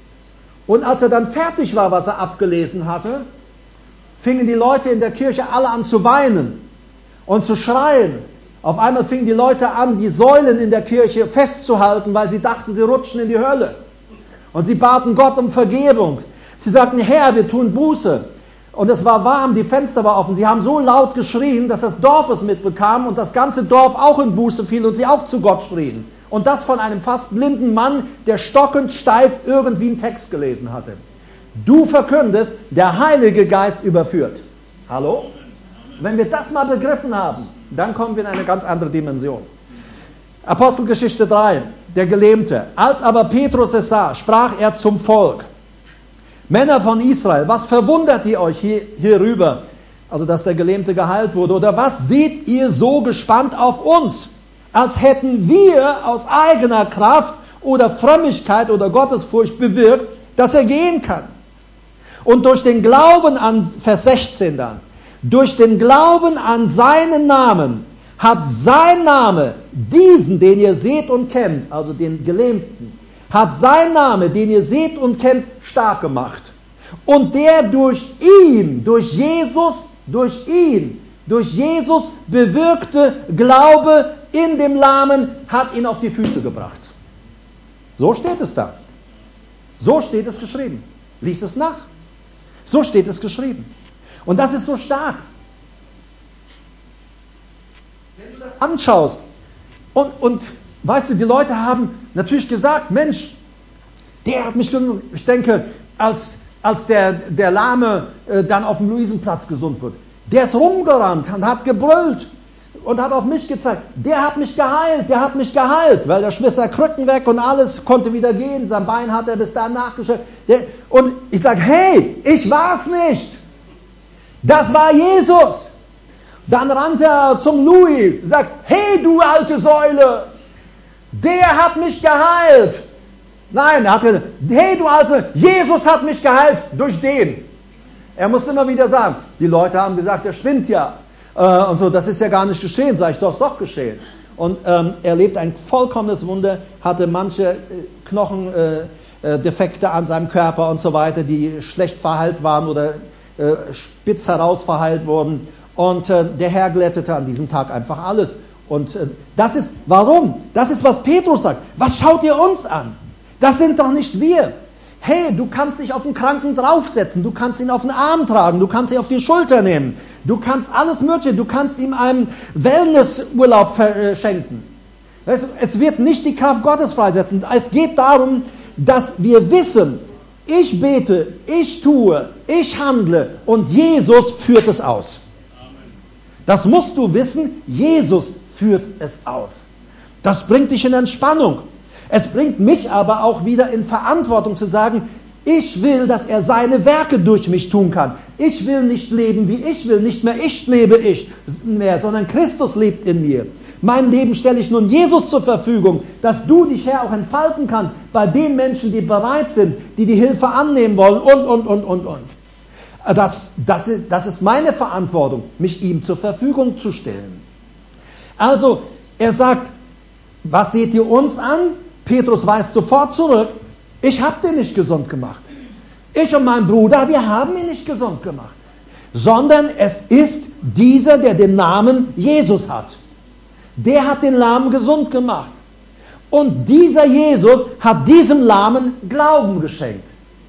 Und als er dann fertig war, was er abgelesen hatte, fingen die Leute in der Kirche alle an zu weinen und zu schreien. Auf einmal fingen die Leute an, die Säulen in der Kirche festzuhalten, weil sie dachten, sie rutschen in die Hölle. Und sie baten Gott um Vergebung. Sie sagten, Herr, wir tun Buße. Und es war warm, die Fenster waren offen. Sie haben so laut geschrien, dass das Dorf es mitbekam und das ganze Dorf auch in Buße fiel und sie auch zu Gott schrien. Und das von einem fast blinden Mann, der stockend steif irgendwie einen Text gelesen hatte. Du verkündest, der Heilige Geist überführt. Hallo? Wenn wir das mal begriffen haben, dann kommen wir in eine ganz andere Dimension. Apostelgeschichte drei, der Gelähmte. Als aber Petrus es sah, sprach er zum Volk: Männer von Israel, was verwundert ihr euch hier, hierüber, also dass der Gelähmte geheilt wurde? Oder was seht ihr so gespannt auf uns, als hätten wir aus eigener Kraft oder Frömmigkeit oder Gottesfurcht bewirkt, dass er gehen kann? Und durch den Glauben an, Vers sechzehn dann, durch den Glauben an seinen Namen hat sein Name diesen, den ihr seht und kennt, also den Gelähmten, hat sein Name, den ihr seht und kennt, stark gemacht. Und der durch ihn, durch Jesus, durch ihn, durch Jesus bewirkte Glaube in dem Lahmen hat ihn auf die Füße gebracht. So steht es da. So steht es geschrieben. Lies es nach. So steht es geschrieben. Und das ist so stark. Wenn du das anschaust und, und weißt du, die Leute haben natürlich gesagt, Mensch, der hat mich schon, ich denke, als, als der, der Lahme äh, dann auf dem Luisenplatz gesund wird, der ist rumgerannt und hat gebrüllt und hat auf mich gezeigt, der hat mich geheilt, der hat mich geheilt, weil der schmiss er Krücken weg und alles, konnte wieder gehen, sein Bein hat er bis dahin nachgestellt. Und ich sage, hey, ich war's nicht. Das war Jesus. Dann rannte er zum Louis, sagt, hey du alte Säule, der hat mich geheilt. Nein, er hat gesagt, hey du alte, Jesus hat mich geheilt durch den. Er muss immer wieder sagen, die Leute haben gesagt, er spinnt ja. Äh, und so, das ist ja gar nicht geschehen, sag ich, das ist doch geschehen. Und ähm, er lebt ein vollkommenes Wunder, hatte manche äh, Knochendefekte äh, an seinem Körper und so weiter, die schlecht verheilt waren oder äh, spitz heraus verheilt wurden. Und äh, der Herr glättete an diesem Tag einfach alles. Und äh, das ist, warum? Das ist, was Petrus sagt. Was schaut ihr uns an? Das sind doch nicht wir. Hey, du kannst dich auf den Kranken draufsetzen, du kannst ihn auf den Arm tragen, du kannst ihn auf die Schulter nehmen, du kannst alles Mögliche, du kannst ihm einen Wellnessurlaub verschenken. Es wird nicht die Kraft Gottes freisetzen. Es geht darum, dass wir wissen, ich bete, ich tue, ich handle und Jesus führt es aus. Das musst du wissen, Jesus führt es aus. Das bringt dich in Entspannung. Es bringt mich aber auch wieder in Verantwortung zu sagen, Ich will, dass er seine Werke durch mich tun kann. Ich will nicht leben, wie ich will. Nicht mehr ich lebe ich mehr, sondern Christus lebt in mir. Mein Leben stelle ich nun Jesus zur Verfügung, dass du dich, Herr, auch entfalten kannst bei den Menschen, die bereit sind, die die Hilfe annehmen wollen und, und, und, und, und. Das, das, ist, das ist meine Verantwortung, mich ihm zur Verfügung zu stellen. Also, er sagt, was seht ihr uns an? Petrus weist sofort zurück, ich habe den nicht gesund gemacht. Ich und mein Bruder, wir haben ihn nicht gesund gemacht. Sondern es ist dieser, der den Namen Jesus hat. Der hat den Lahmen gesund gemacht. Und dieser Jesus hat diesem Lahmen Glauben geschenkt.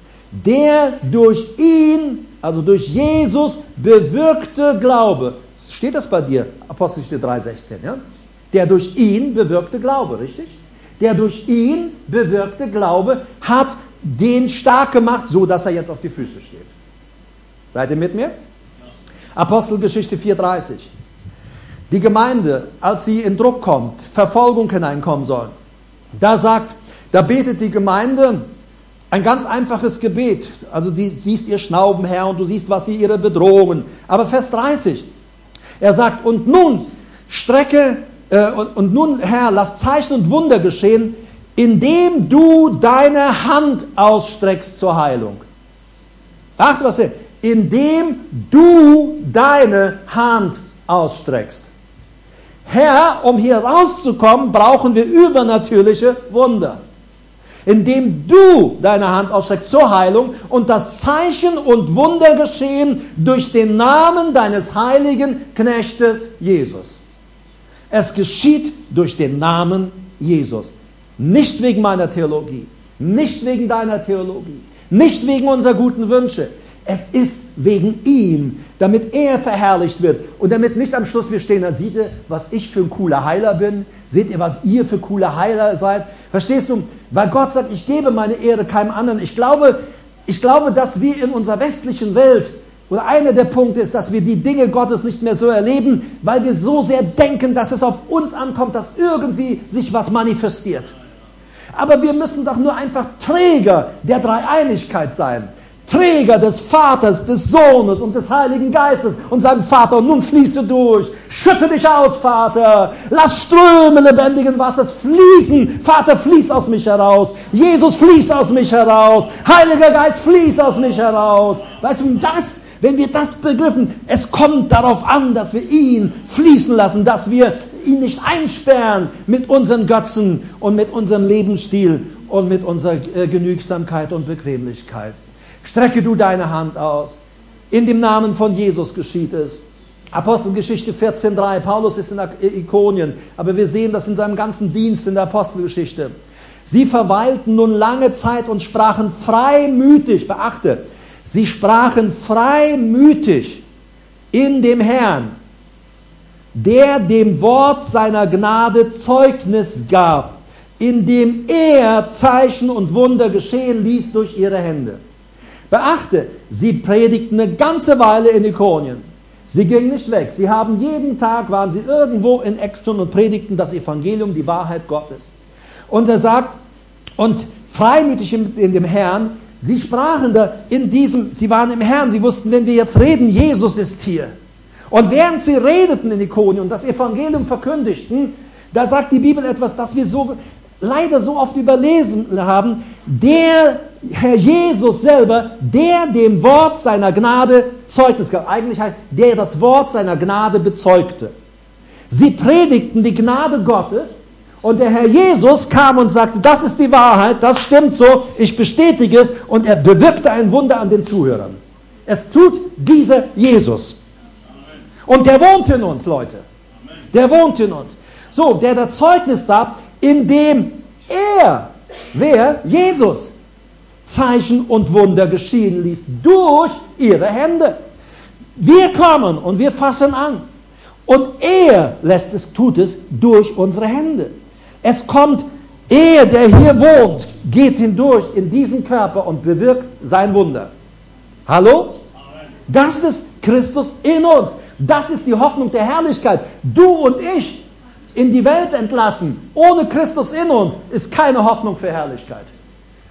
Der durch ihn, also durch Jesus, bewirkte Glaube. Steht das bei dir? Apostelgeschichte drei sechzehn, ja? Der durch ihn bewirkte Glaube, richtig? Der durch ihn bewirkte Glaube hat den stark gemacht, so dass er jetzt auf die Füße steht. Seid ihr mit mir? Ja. Apostelgeschichte vier dreißig. Die Gemeinde, als sie in Druck kommt, Verfolgung hineinkommen soll, da sagt, da betet die Gemeinde ein ganz einfaches Gebet. Also du siehst ihr Schnauben, Herr, und du siehst, was sie ihre Bedrohungen. Aber Vers dreißig, er sagt, und nun strecke, äh, und, und nun, Herr, lass Zeichen und Wunder geschehen, indem du deine Hand ausstreckst zur Heilung. Achte, was er, indem du deine Hand ausstreckst. Herr, um hier rauszukommen, brauchen wir übernatürliche Wunder. Indem du deine Hand ausstreckst zur Heilung und das Zeichen und Wunder geschehen durch den Namen deines heiligen Knechtes Jesus. Es geschieht durch den Namen Jesus. Nicht wegen meiner Theologie, nicht wegen deiner Theologie, nicht wegen unserer guten Wünsche. Es ist wegen ihm, damit er verherrlicht wird und damit nicht am Schluss wir stehen, da seht ihr, was ich für ein cooler Heiler bin, seht ihr, was ihr für coole Heiler seid. Verstehst du? Weil Gott sagt, ich gebe meine Ehre keinem anderen. Ich glaube, ich glaube, dass wir in unserer westlichen Welt, oder einer der Punkte ist, dass wir die Dinge Gottes nicht mehr so erleben, weil wir so sehr denken, dass es auf uns ankommt, dass irgendwie sich was manifestiert. Aber wir müssen doch nur einfach Träger der Dreieinigkeit sein. Träger des Vaters, des Sohnes und des Heiligen Geistes und sagen, Vater, und nun fließe durch, schütte dich aus, Vater, lass Ströme lebendigen Wassers fließen, Vater, fließ aus mich heraus, Jesus, fließ aus mich heraus, Heiliger Geist, fließ aus mich heraus. Weißt du, das, wenn wir das begriffen, es kommt darauf an, dass wir ihn fließen lassen, dass wir ihn nicht einsperren mit unseren Götzen und mit unserem Lebensstil und mit unserer äh, Genügsamkeit und Bequemlichkeit. Strecke du deine Hand aus. In dem Namen von Jesus geschieht es. Apostelgeschichte vierzehn drei. Paulus ist in Ikonien, aber wir sehen das in seinem ganzen Dienst in der Apostelgeschichte. Sie verweilten nun lange Zeit und sprachen freimütig, beachte, sie sprachen freimütig in dem Herrn, der dem Wort seiner Gnade Zeugnis gab, indem er Zeichen und Wunder geschehen ließ durch ihre Hände. Beachte, sie predigten eine ganze Weile in Ikonien. Sie gingen nicht weg. Sie haben jeden Tag, waren sie irgendwo in Action und predigten das Evangelium, die Wahrheit Gottes. Und er sagt, und freimütig in, in dem Herrn, sie sprachen da in diesem, sie waren im Herrn, sie wussten, wenn wir jetzt reden, Jesus ist hier. Und während sie redeten in Ikonien und das Evangelium verkündigten, da sagt die Bibel etwas, das wir so leider so oft überlesen haben, der Herr Jesus selber, der dem Wort seiner Gnade Zeugnis gab. Eigentlich heißt, der das Wort seiner Gnade bezeugte. Sie predigten die Gnade Gottes und der Herr Jesus kam und sagte, das ist die Wahrheit, das stimmt so, ich bestätige es, und er bewirkte ein Wunder an den Zuhörern. Es tut dieser Jesus. Und der wohnt in uns, Leute. Der wohnt in uns. So, der das Zeugnis gab, indem er, wer? Jesus, Zeichen und Wunder geschehen ließ durch ihre Hände. Wir kommen und wir fassen an. Und er lässt es, tut es durch unsere Hände. Es kommt, er, der hier wohnt, geht hindurch in diesen Körper und bewirkt sein Wunder. Hallo? Das ist Christus in uns. Das ist die Hoffnung der Herrlichkeit. Du und ich in die Welt entlassen, ohne Christus in uns, ist keine Hoffnung für Herrlichkeit.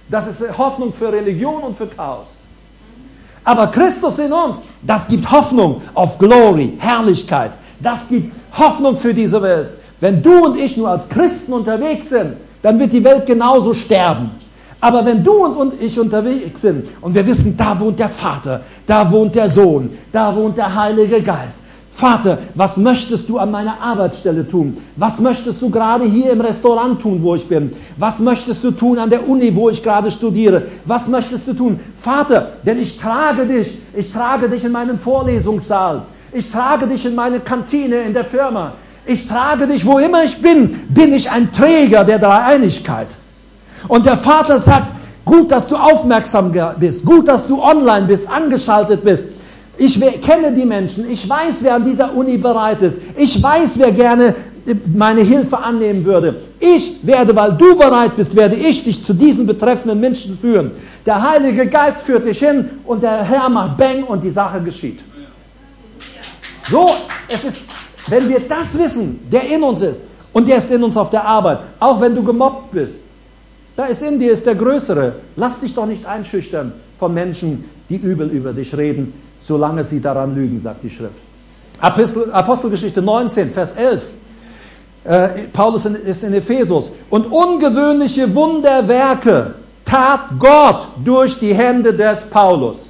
Das ist Hoffnung für Religion und für Chaos. Aber Christus in uns, das gibt Hoffnung auf Glory, Herrlichkeit. Das gibt Hoffnung für diese Welt. Wenn du und ich nur als Christen unterwegs sind, dann wird die Welt genauso sterben. Aber wenn du und ich unterwegs sind und wir wissen, da wohnt der Vater, da wohnt der Sohn, da wohnt der Heilige Geist. Vater, was möchtest du an meiner Arbeitsstelle tun? Was möchtest du gerade hier im Restaurant tun, wo ich bin? Was möchtest du tun an der Uni, wo ich gerade studiere? Was möchtest du tun? Vater, denn ich trage dich, ich trage dich in meinen Vorlesungssaal. Ich trage dich in meine Kantine in der Firma. Ich trage dich, wo immer ich bin, bin ich ein Träger der Dreieinigkeit. Und der Vater sagt, gut, dass du aufmerksam bist, gut, dass du online bist, angeschaltet bist. Ich kenne die Menschen, ich weiß, wer an dieser Uni bereit ist. Ich weiß, wer gerne meine Hilfe annehmen würde. Ich werde, weil du bereit bist, werde ich dich zu diesen betreffenden Menschen führen. Der Heilige Geist führt dich hin und der Herr macht Bang und die Sache geschieht. So, es ist, wenn wir das wissen, der in uns ist und der ist in uns auf der Arbeit, auch wenn du gemobbt bist, da ist in dir ist der Größere. Lass dich doch nicht einschüchtern von Menschen, die übel über dich reden, solange sie daran lügen, sagt die Schrift. Apostel, Apostelgeschichte neunzehn, Vers elf. Äh, Paulus ist in Ephesus. Und ungewöhnliche Wunderwerke tat Gott durch die Hände des Paulus.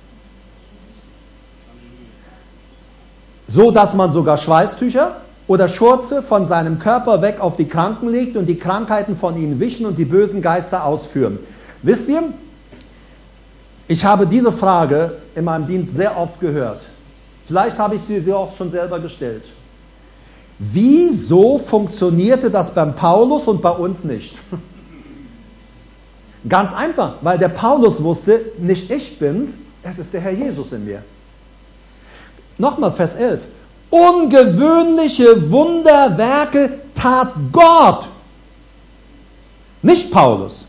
So, dass man sogar Schweißtücher oder Schurze von seinem Körper weg auf die Kranken legt und die Krankheiten von ihnen wichen und die bösen Geister ausführen. Wisst ihr, ich habe diese Frage in meinem Dienst sehr oft gehört. Vielleicht habe ich sie auch schon selber gestellt. Wieso funktionierte das beim Paulus und bei uns nicht? Ganz einfach, weil der Paulus wusste, nicht ich bin's, es ist der Herr Jesus in mir. Nochmal Vers elf. Ungewöhnliche Wunderwerke tat Gott. Nicht Paulus.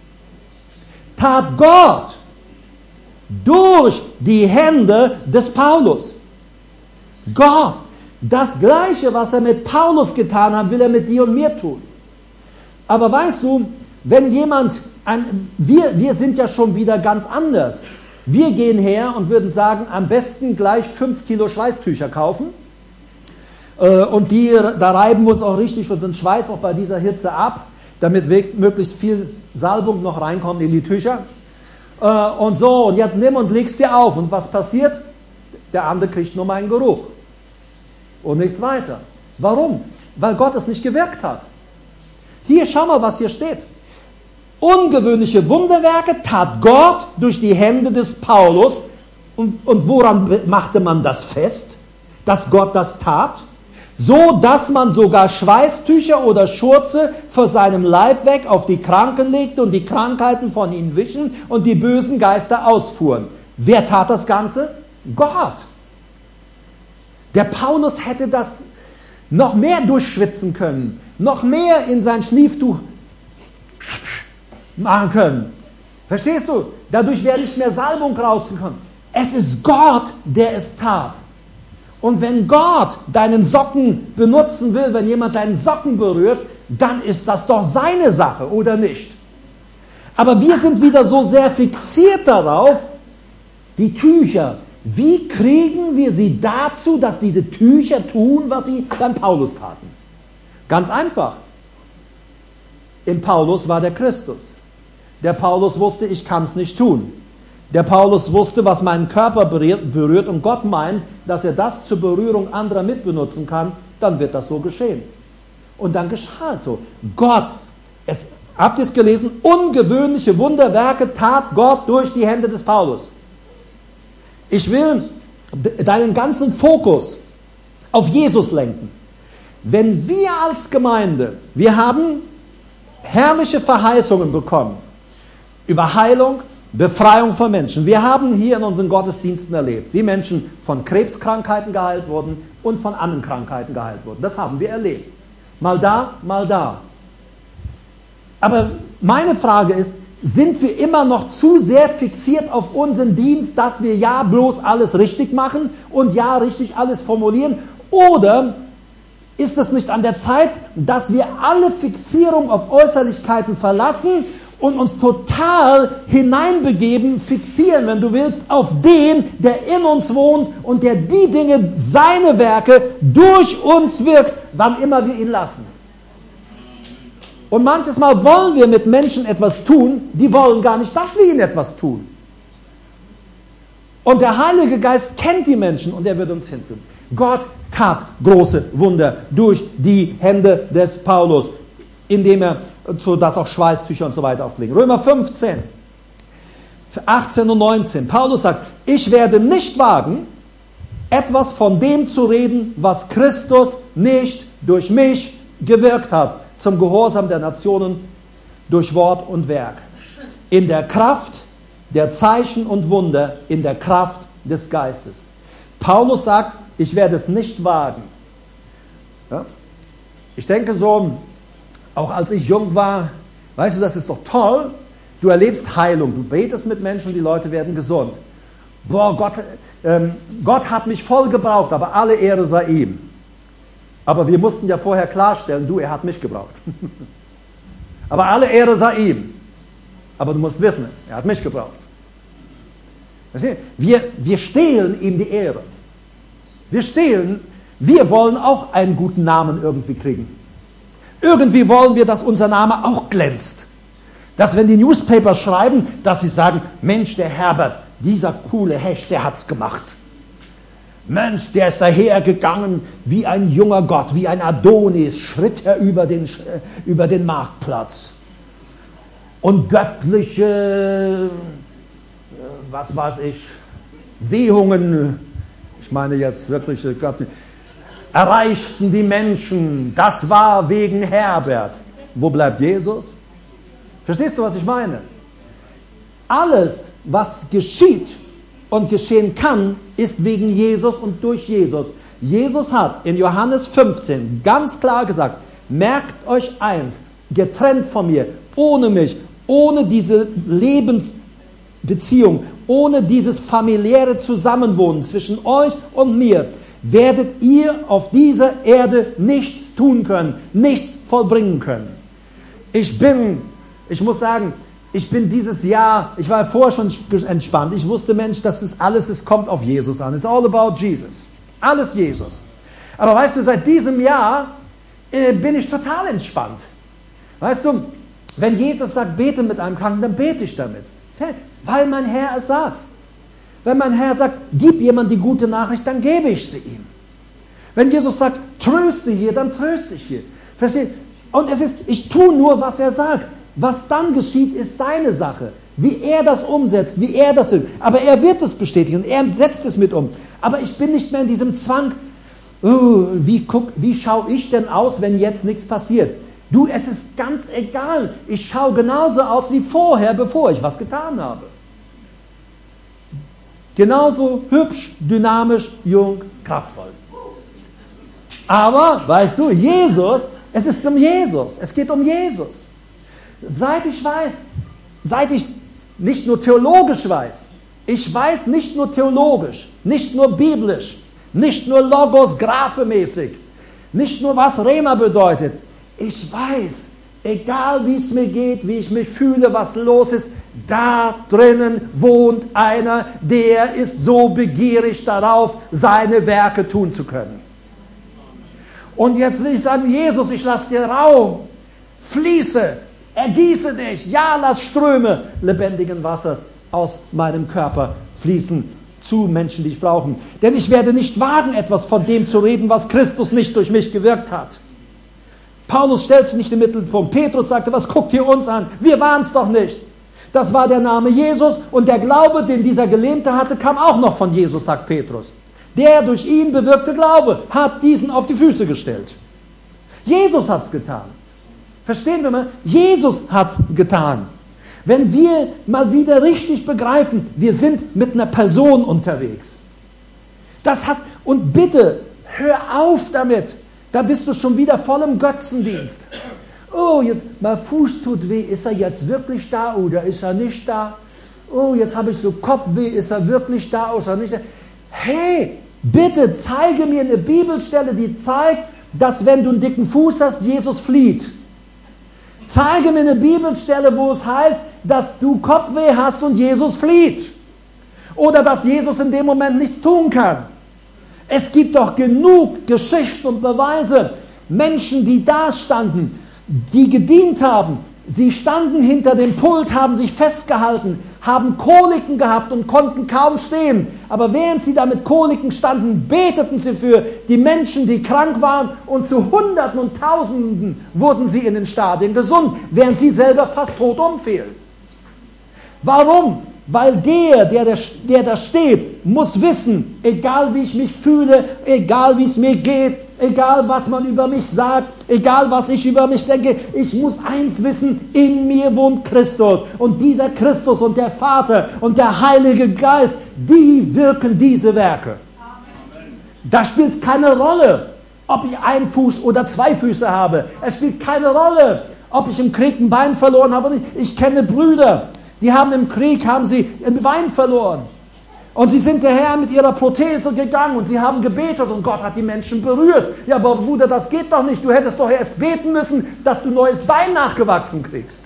Tat Gott. Durch die Hände des Paulus. Gott. Das Gleiche, was er mit Paulus getan hat, will er mit dir und mir tun. Aber weißt du, wenn jemand, ein, wir, wir sind ja schon wieder ganz anders. Wir gehen her und würden sagen, am besten gleich fünf Kilo Schweißtücher kaufen. Und die, da reiben wir uns auch richtig unseren Schweiß auch bei dieser Hitze ab, damit möglichst viel Salbung noch reinkommt in die Tücher. Und so, und jetzt nimm und legst dir auf. Und was passiert? Der andere kriegt nur meinen Geruch. Und nichts weiter. Warum? Weil Gott es nicht gewirkt hat. Hier, schau mal, was hier steht. Ungewöhnliche Wunderwerke tat Gott durch die Hände des Paulus. Und, und woran machte man das fest, dass Gott das tat? So, dass man sogar Schweißtücher oder Schurze vor seinem Leib weg auf die Kranken legte und die Krankheiten von ihnen wichen und die bösen Geister ausfuhren. Wer tat das Ganze? Gott. Der Paulus hätte das noch mehr durchschwitzen können, noch mehr in sein Schnieftuch machen können. Verstehst du? Dadurch wäre nicht mehr Salbung rausgekommen. Es ist Gott, der es tat. Und wenn Gott deinen Socken benutzen will, wenn jemand deinen Socken berührt, dann ist das doch seine Sache, oder nicht? Aber wir sind wieder so sehr fixiert darauf, die Tücher. Wie kriegen wir sie dazu, dass diese Tücher tun, was sie beim Paulus taten? Ganz einfach. In Paulus war der Christus. Der Paulus wusste, ich kann es nicht tun. Der Paulus wusste, was meinen Körper berührt und Gott meint, dass er das zur Berührung anderer mitbenutzen kann, dann wird das so geschehen. Und dann geschah es so. Gott, es, habt ihr es gelesen? Ungewöhnliche Wunderwerke tat Gott durch die Hände des Paulus. Ich will deinen ganzen Fokus auf Jesus lenken. Wenn wir als Gemeinde, wir haben herrliche Verheißungen bekommen über Heilung, Befreiung von Menschen. Wir haben hier in unseren Gottesdiensten erlebt, wie Menschen von Krebskrankheiten geheilt wurden und von anderen Krankheiten geheilt wurden. Das haben wir erlebt. Mal da, mal da. Aber meine Frage ist, sind wir immer noch zu sehr fixiert auf unseren Dienst, dass wir ja bloß alles richtig machen und ja richtig alles formulieren? Oder ist es nicht an der Zeit, dass wir alle Fixierung auf Äußerlichkeiten verlassen und uns total hineinbegeben, fixieren, wenn du willst, auf den, der in uns wohnt und der die Dinge, seine Werke durch uns wirkt, wann immer wir ihn lassen. Und manches Mal wollen wir mit Menschen etwas tun, die wollen gar nicht, dass wir ihnen etwas tun. Und der Heilige Geist kennt die Menschen und er wird uns hinführen. Gott tat große Wunder durch die Hände des Paulus, indem er, so dass auch Schweißtücher und so weiter auflegen. Römer fünfzehn, achtzehn und neunzehn. Paulus sagt, ich werde nicht wagen, etwas von dem zu reden, was Christus nicht durch mich gewirkt hat, zum Gehorsam der Nationen durch Wort und Werk. In der Kraft der Zeichen und Wunder, in der Kraft des Geistes. Paulus sagt, ich werde es nicht wagen. Ja? Ich denke so, auch als ich jung war, weißt du, das ist doch toll. Du erlebst Heilung, du betest mit Menschen und die Leute werden gesund. Boah, Gott, ähm, Gott hat mich voll gebraucht, aber alle Ehre sei ihm. Aber wir mussten ja vorher klarstellen, du, er hat mich gebraucht. Aber alle Ehre sei ihm. Aber du musst wissen, er hat mich gebraucht. Wir, wir stehlen ihm die Ehre. Wir stehlen, wir wollen auch einen guten Namen irgendwie kriegen. Irgendwie wollen wir, dass unser Name auch glänzt. Dass wenn die Newspaper schreiben, dass sie sagen, Mensch, der Herbert, dieser coole Hecht, der hat's gemacht. Mensch, der ist dahergegangen wie ein junger Gott, wie ein Adonis, schritt er über den, über den Marktplatz. Und göttliche, was weiß ich, Wehungen, ich meine jetzt wirklich göttliche, erreichten die Menschen. Das war wegen Herbert. Wo bleibt Jesus? Verstehst du, was ich meine? Alles, was geschieht und geschehen kann, ist wegen Jesus und durch Jesus. Jesus hat in Johannes fünfzehn ganz klar gesagt, merkt euch eins, getrennt von mir, ohne mich, ohne diese Lebensbeziehung, ohne dieses familiäre Zusammenwohnen zwischen euch und mir, werdet ihr auf dieser Erde nichts tun können, nichts vollbringen können. Ich bin, ich muss sagen, ich bin dieses Jahr, ich war vorher schon entspannt, ich wusste, Mensch, das ist alles, es kommt auf Jesus an, it's all about Jesus, alles Jesus. Aber weißt du, seit diesem Jahr äh, bin ich total entspannt. Weißt du, wenn Jesus sagt, bete mit einem Kranken, dann bete ich damit, weil mein Herr es sagt. Wenn mein Herr sagt, gib jemand die gute Nachricht, dann gebe ich sie ihm. Wenn Jesus sagt, tröste hier, dann tröste ich hier. Versteht? Und es ist, ich tue nur, was er sagt. Was dann geschieht, ist seine Sache. Wie er das umsetzt, wie er das will. Aber er wird es bestätigen, er setzt es mit um. Aber ich bin nicht mehr in diesem Zwang, oh, wie, guck, wie schaue ich denn aus, wenn jetzt nichts passiert? Du, es ist ganz egal. Ich schaue genauso aus wie vorher, bevor ich was getan habe. Genauso hübsch, dynamisch, jung, kraftvoll. Aber, weißt du, Jesus, es ist um Jesus. Es geht um Jesus. Seit ich weiß, seit ich nicht nur theologisch weiß, ich weiß nicht nur theologisch, nicht nur biblisch, nicht nur Logos, graphemäßig, nicht nur was Rema bedeutet. Ich weiß, egal wie es mir geht, wie ich mich fühle, was los ist, da drinnen wohnt einer, der ist so begierig darauf, seine Werke tun zu können. Und jetzt will ich sagen, Jesus, ich lasse dir Raum, fließe, ergieße dich, ja, lass Ströme lebendigen Wassers aus meinem Körper fließen zu Menschen, die ich brauchen. Denn ich werde nicht wagen, etwas von dem zu reden, was Christus nicht durch mich gewirkt hat. Paulus stellt sich nicht im Mittelpunkt. Petrus sagte, was guckt ihr uns an? Wir waren es doch nicht. Das war der Name Jesus und der Glaube, den dieser Gelähmte hatte, kam auch noch von Jesus, sagt Petrus. Der durch ihn bewirkte Glaube hat diesen auf die Füße gestellt. Jesus hat es getan. Verstehen wir mal? Jesus hat es getan. Wenn wir mal wieder richtig begreifen, wir sind mit einer Person unterwegs. Das hat, und bitte, hör auf damit. Da bist du schon wieder voll im Götzendienst. Oh, jetzt, mein Fuß tut weh, ist er jetzt wirklich da oder ist er nicht da? Oh, jetzt habe ich so Kopfweh, ist er wirklich da oder ist er nicht da? Hey, bitte zeige mir eine Bibelstelle, die zeigt, dass wenn du einen dicken Fuß hast, Jesus flieht. Zeige mir eine Bibelstelle, wo es heißt, dass du Kopfweh hast und Jesus flieht. Oder dass Jesus in dem Moment nichts tun kann. Es gibt doch genug Geschichten und Beweise. Menschen, die da standen, die gedient haben. Sie standen hinter dem Pult, haben sich festgehalten, haben Koliken gehabt und konnten kaum stehen. Aber während sie da mit Koliken standen, beteten sie für die Menschen, die krank waren. Und zu Hunderten und Tausenden wurden sie in den Stadien gesund, während sie selber fast tot umfielen. Warum? Weil der, der, der, der da steht, muss wissen, egal wie ich mich fühle, egal wie es mir geht, egal was man über mich sagt, egal was ich über mich denke, ich muss eins wissen, in mir wohnt Christus. Und dieser Christus und der Vater und der Heilige Geist, die wirken diese Werke. Amen. Da spielt es keine Rolle, ob ich einen Fuß oder zwei Füße habe. Es spielt keine Rolle, ob ich im Krieg ein Bein verloren habe oder nicht. Ich kenne Brüder, die haben im Krieg haben sie ein Bein verloren. Und sie sind daher mit ihrer Prothese gegangen und sie haben gebetet und Gott hat die Menschen berührt. Ja, aber Bruder, das geht doch nicht. Du hättest doch erst beten müssen, dass du ein neues Bein nachgewachsen kriegst.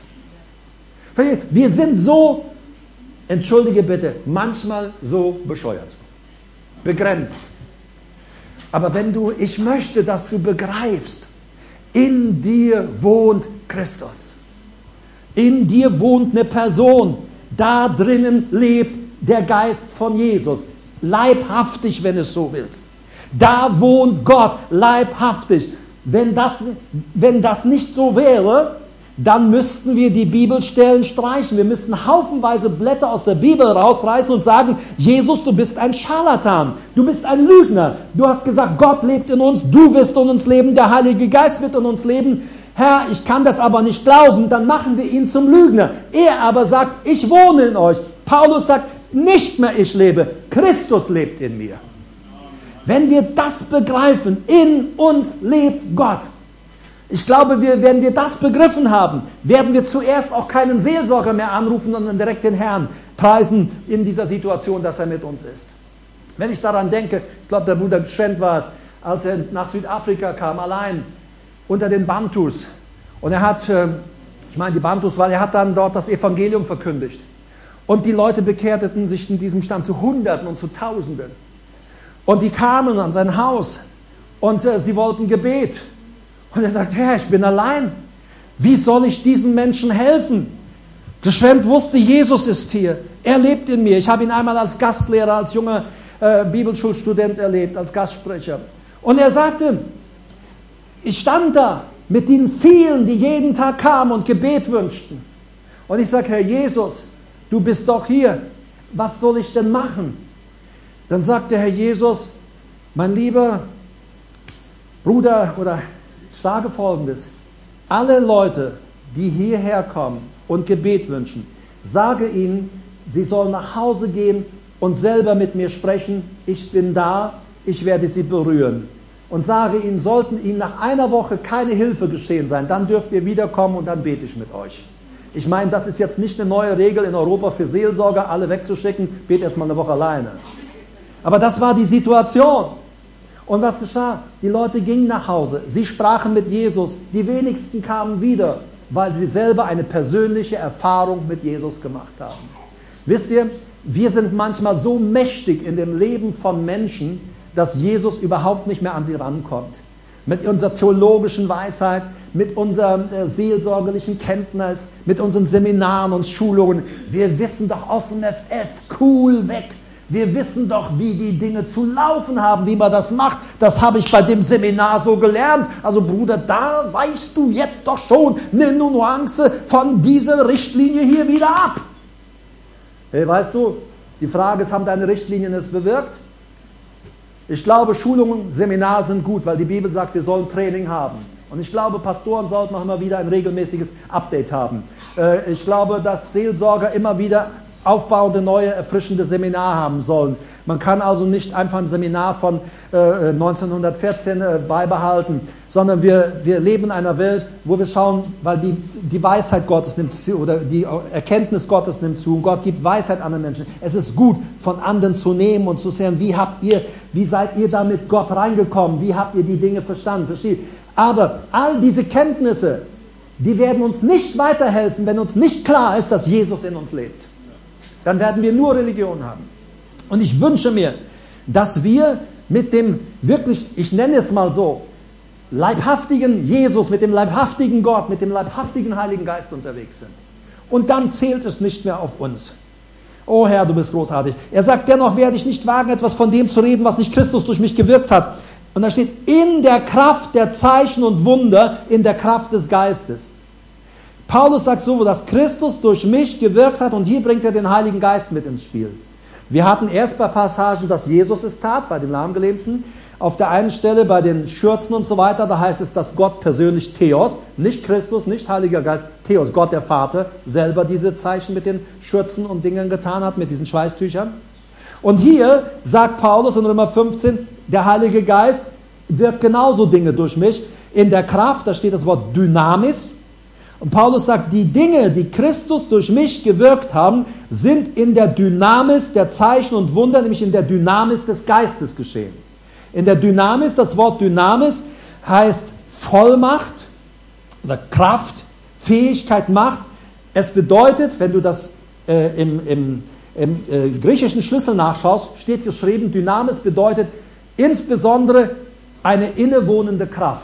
Wir sind so, entschuldige bitte, manchmal so bescheuert, begrenzt. Aber wenn du, ich möchte, dass du begreifst, in dir wohnt Christus. In dir wohnt eine Person. Da drinnen lebt der Geist von Jesus. Leibhaftig, wenn es so willst. Da wohnt Gott, leibhaftig. Wenn das, wenn das nicht so wäre, dann müssten wir die Bibelstellen streichen. Wir müssten haufenweise Blätter aus der Bibel rausreißen und sagen, Jesus, du bist ein Scharlatan, du bist ein Lügner. Du hast gesagt, Gott lebt in uns, du wirst in uns leben, der Heilige Geist wird in uns leben. Herr, ich kann das aber nicht glauben, dann machen wir ihn zum Lügner. Er aber sagt, ich wohne in euch. Paulus sagt, nicht mehr ich lebe, Christus lebt in mir. Wenn wir das begreifen, in uns lebt Gott. Ich glaube, wir, wenn wir das begriffen haben, werden wir zuerst auch keinen Seelsorger mehr anrufen, sondern direkt den Herrn preisen in dieser Situation, dass er mit uns ist. Wenn ich daran denke, ich glaube, der Bruder Schwendt war es, als er nach Südafrika kam, allein unter den Bantus. Und er hat, ich meine die Bantus, weil er hat dann dort das Evangelium verkündigt. Und die Leute bekehrten sich in diesem Stamm zu Hunderten und zu Tausenden. Und die kamen an sein Haus und äh, sie wollten Gebet. Und er sagt, Herr, ich bin allein. Wie soll ich diesen Menschen helfen? Geschwind wusste, Jesus ist hier. Er lebt in mir. Ich habe ihn einmal als Gastlehrer, als junger äh, Bibelschulstudent erlebt, als Gastsprecher. Und er sagte, ich stand da mit den vielen, die jeden Tag kamen und Gebet wünschten. Und ich sage, Herr Jesus, du bist doch hier. Was soll ich denn machen? Dann sagte Herr Jesus, mein lieber Bruder, oder ich sage Folgendes. Alle Leute, die hierher kommen und Gebet wünschen, sage ihnen, sie sollen nach Hause gehen und selber mit mir sprechen. Ich bin da, ich werde sie berühren. Und sage ihnen, sollten ihnen nach einer Woche keine Hilfe geschehen sein, dann dürft ihr wiederkommen und dann bete ich mit euch. Ich meine, das ist jetzt nicht eine neue Regel in Europa für Seelsorger, alle wegzuschicken, bete erst mal eine Woche alleine. Aber das war die Situation. Und was geschah? Die Leute gingen nach Hause, sie sprachen mit Jesus, die wenigsten kamen wieder, weil sie selber eine persönliche Erfahrung mit Jesus gemacht haben. Wisst ihr, wir sind manchmal so mächtig in dem Leben von Menschen, dass Jesus überhaupt nicht mehr an sie rankommt. Mit unserer theologischen Weisheit, mit unserer äh, seelsorgerlichen Kenntnis, mit unseren Seminaren und Schulungen. Wir wissen doch aus dem F F cool weg. Wir wissen doch, wie die Dinge zu laufen haben, wie man das macht. Das habe ich bei dem Seminar so gelernt. Also Bruder, da weichst du jetzt doch schon eine Nuance von dieser Richtlinie hier wieder ab. Hey, weißt du, die Frage ist, haben deine Richtlinien es bewirkt? Ich glaube, Schulungen, Seminare sind gut, weil die Bibel sagt, wir sollen Training haben. Und ich glaube, Pastoren sollten auch immer wieder ein regelmäßiges Update haben. Ich glaube, dass Seelsorger immer wieder aufbauende, neue, erfrischende Seminare haben sollen. Man kann also nicht einfach ein Seminar von äh, neunzehnhundertvierzehn äh, beibehalten, sondern wir, wir leben in einer Welt, wo wir schauen, weil die, die Weisheit Gottes nimmt zu, oder die Erkenntnis Gottes nimmt zu, und Gott gibt Weisheit anderen Menschen. Es ist gut, von anderen zu nehmen und zu sehen, wie habt ihr, wie seid ihr da mit Gott reingekommen, wie habt ihr die Dinge verstanden, versteht? Aber all diese Kenntnisse, die werden uns nicht weiterhelfen, wenn uns nicht klar ist, dass Jesus in uns lebt. Dann werden wir nur Religion haben. Und ich wünsche mir, dass wir mit dem wirklich, ich nenne es mal so, leibhaftigen Jesus, mit dem leibhaftigen Gott, mit dem leibhaftigen Heiligen Geist unterwegs sind. Und dann zählt es nicht mehr auf uns. Oh Herr, du bist großartig. Er sagt, dennoch werde ich nicht wagen, etwas von dem zu reden, was nicht Christus durch mich gewirkt hat. Und da steht, in der Kraft der Zeichen und Wunder, in der Kraft des Geistes. Paulus sagt so, dass Christus durch mich gewirkt hat, und hier bringt er den Heiligen Geist mit ins Spiel. Wir hatten erst bei Passagen, dass Jesus es tat, bei dem Lahmgelähmten. Auf der einen Stelle bei den Schürzen und so weiter, da heißt es, dass Gott persönlich Theos, nicht Christus, nicht Heiliger Geist, Theos, Gott der Vater, selber diese Zeichen mit den Schürzen und Dingen getan hat, mit diesen Schweißtüchern. Und hier sagt Paulus in Römer fünfzehn, der Heilige Geist wirkt genauso Dinge durch mich. In der Kraft, da steht das Wort Dynamis. Und Paulus sagt, die Dinge, die Christus durch mich gewirkt haben, sind in der Dynamis der Zeichen und Wunder, nämlich in der Dynamis des Geistes geschehen. In der Dynamis, das Wort Dynamis heißt Vollmacht oder Kraft, Fähigkeit, Macht. Es bedeutet, wenn du das äh, im, im, im äh, griechischen Schlüssel nachschaust, steht geschrieben, Dynamis bedeutet insbesondere eine innewohnende Kraft.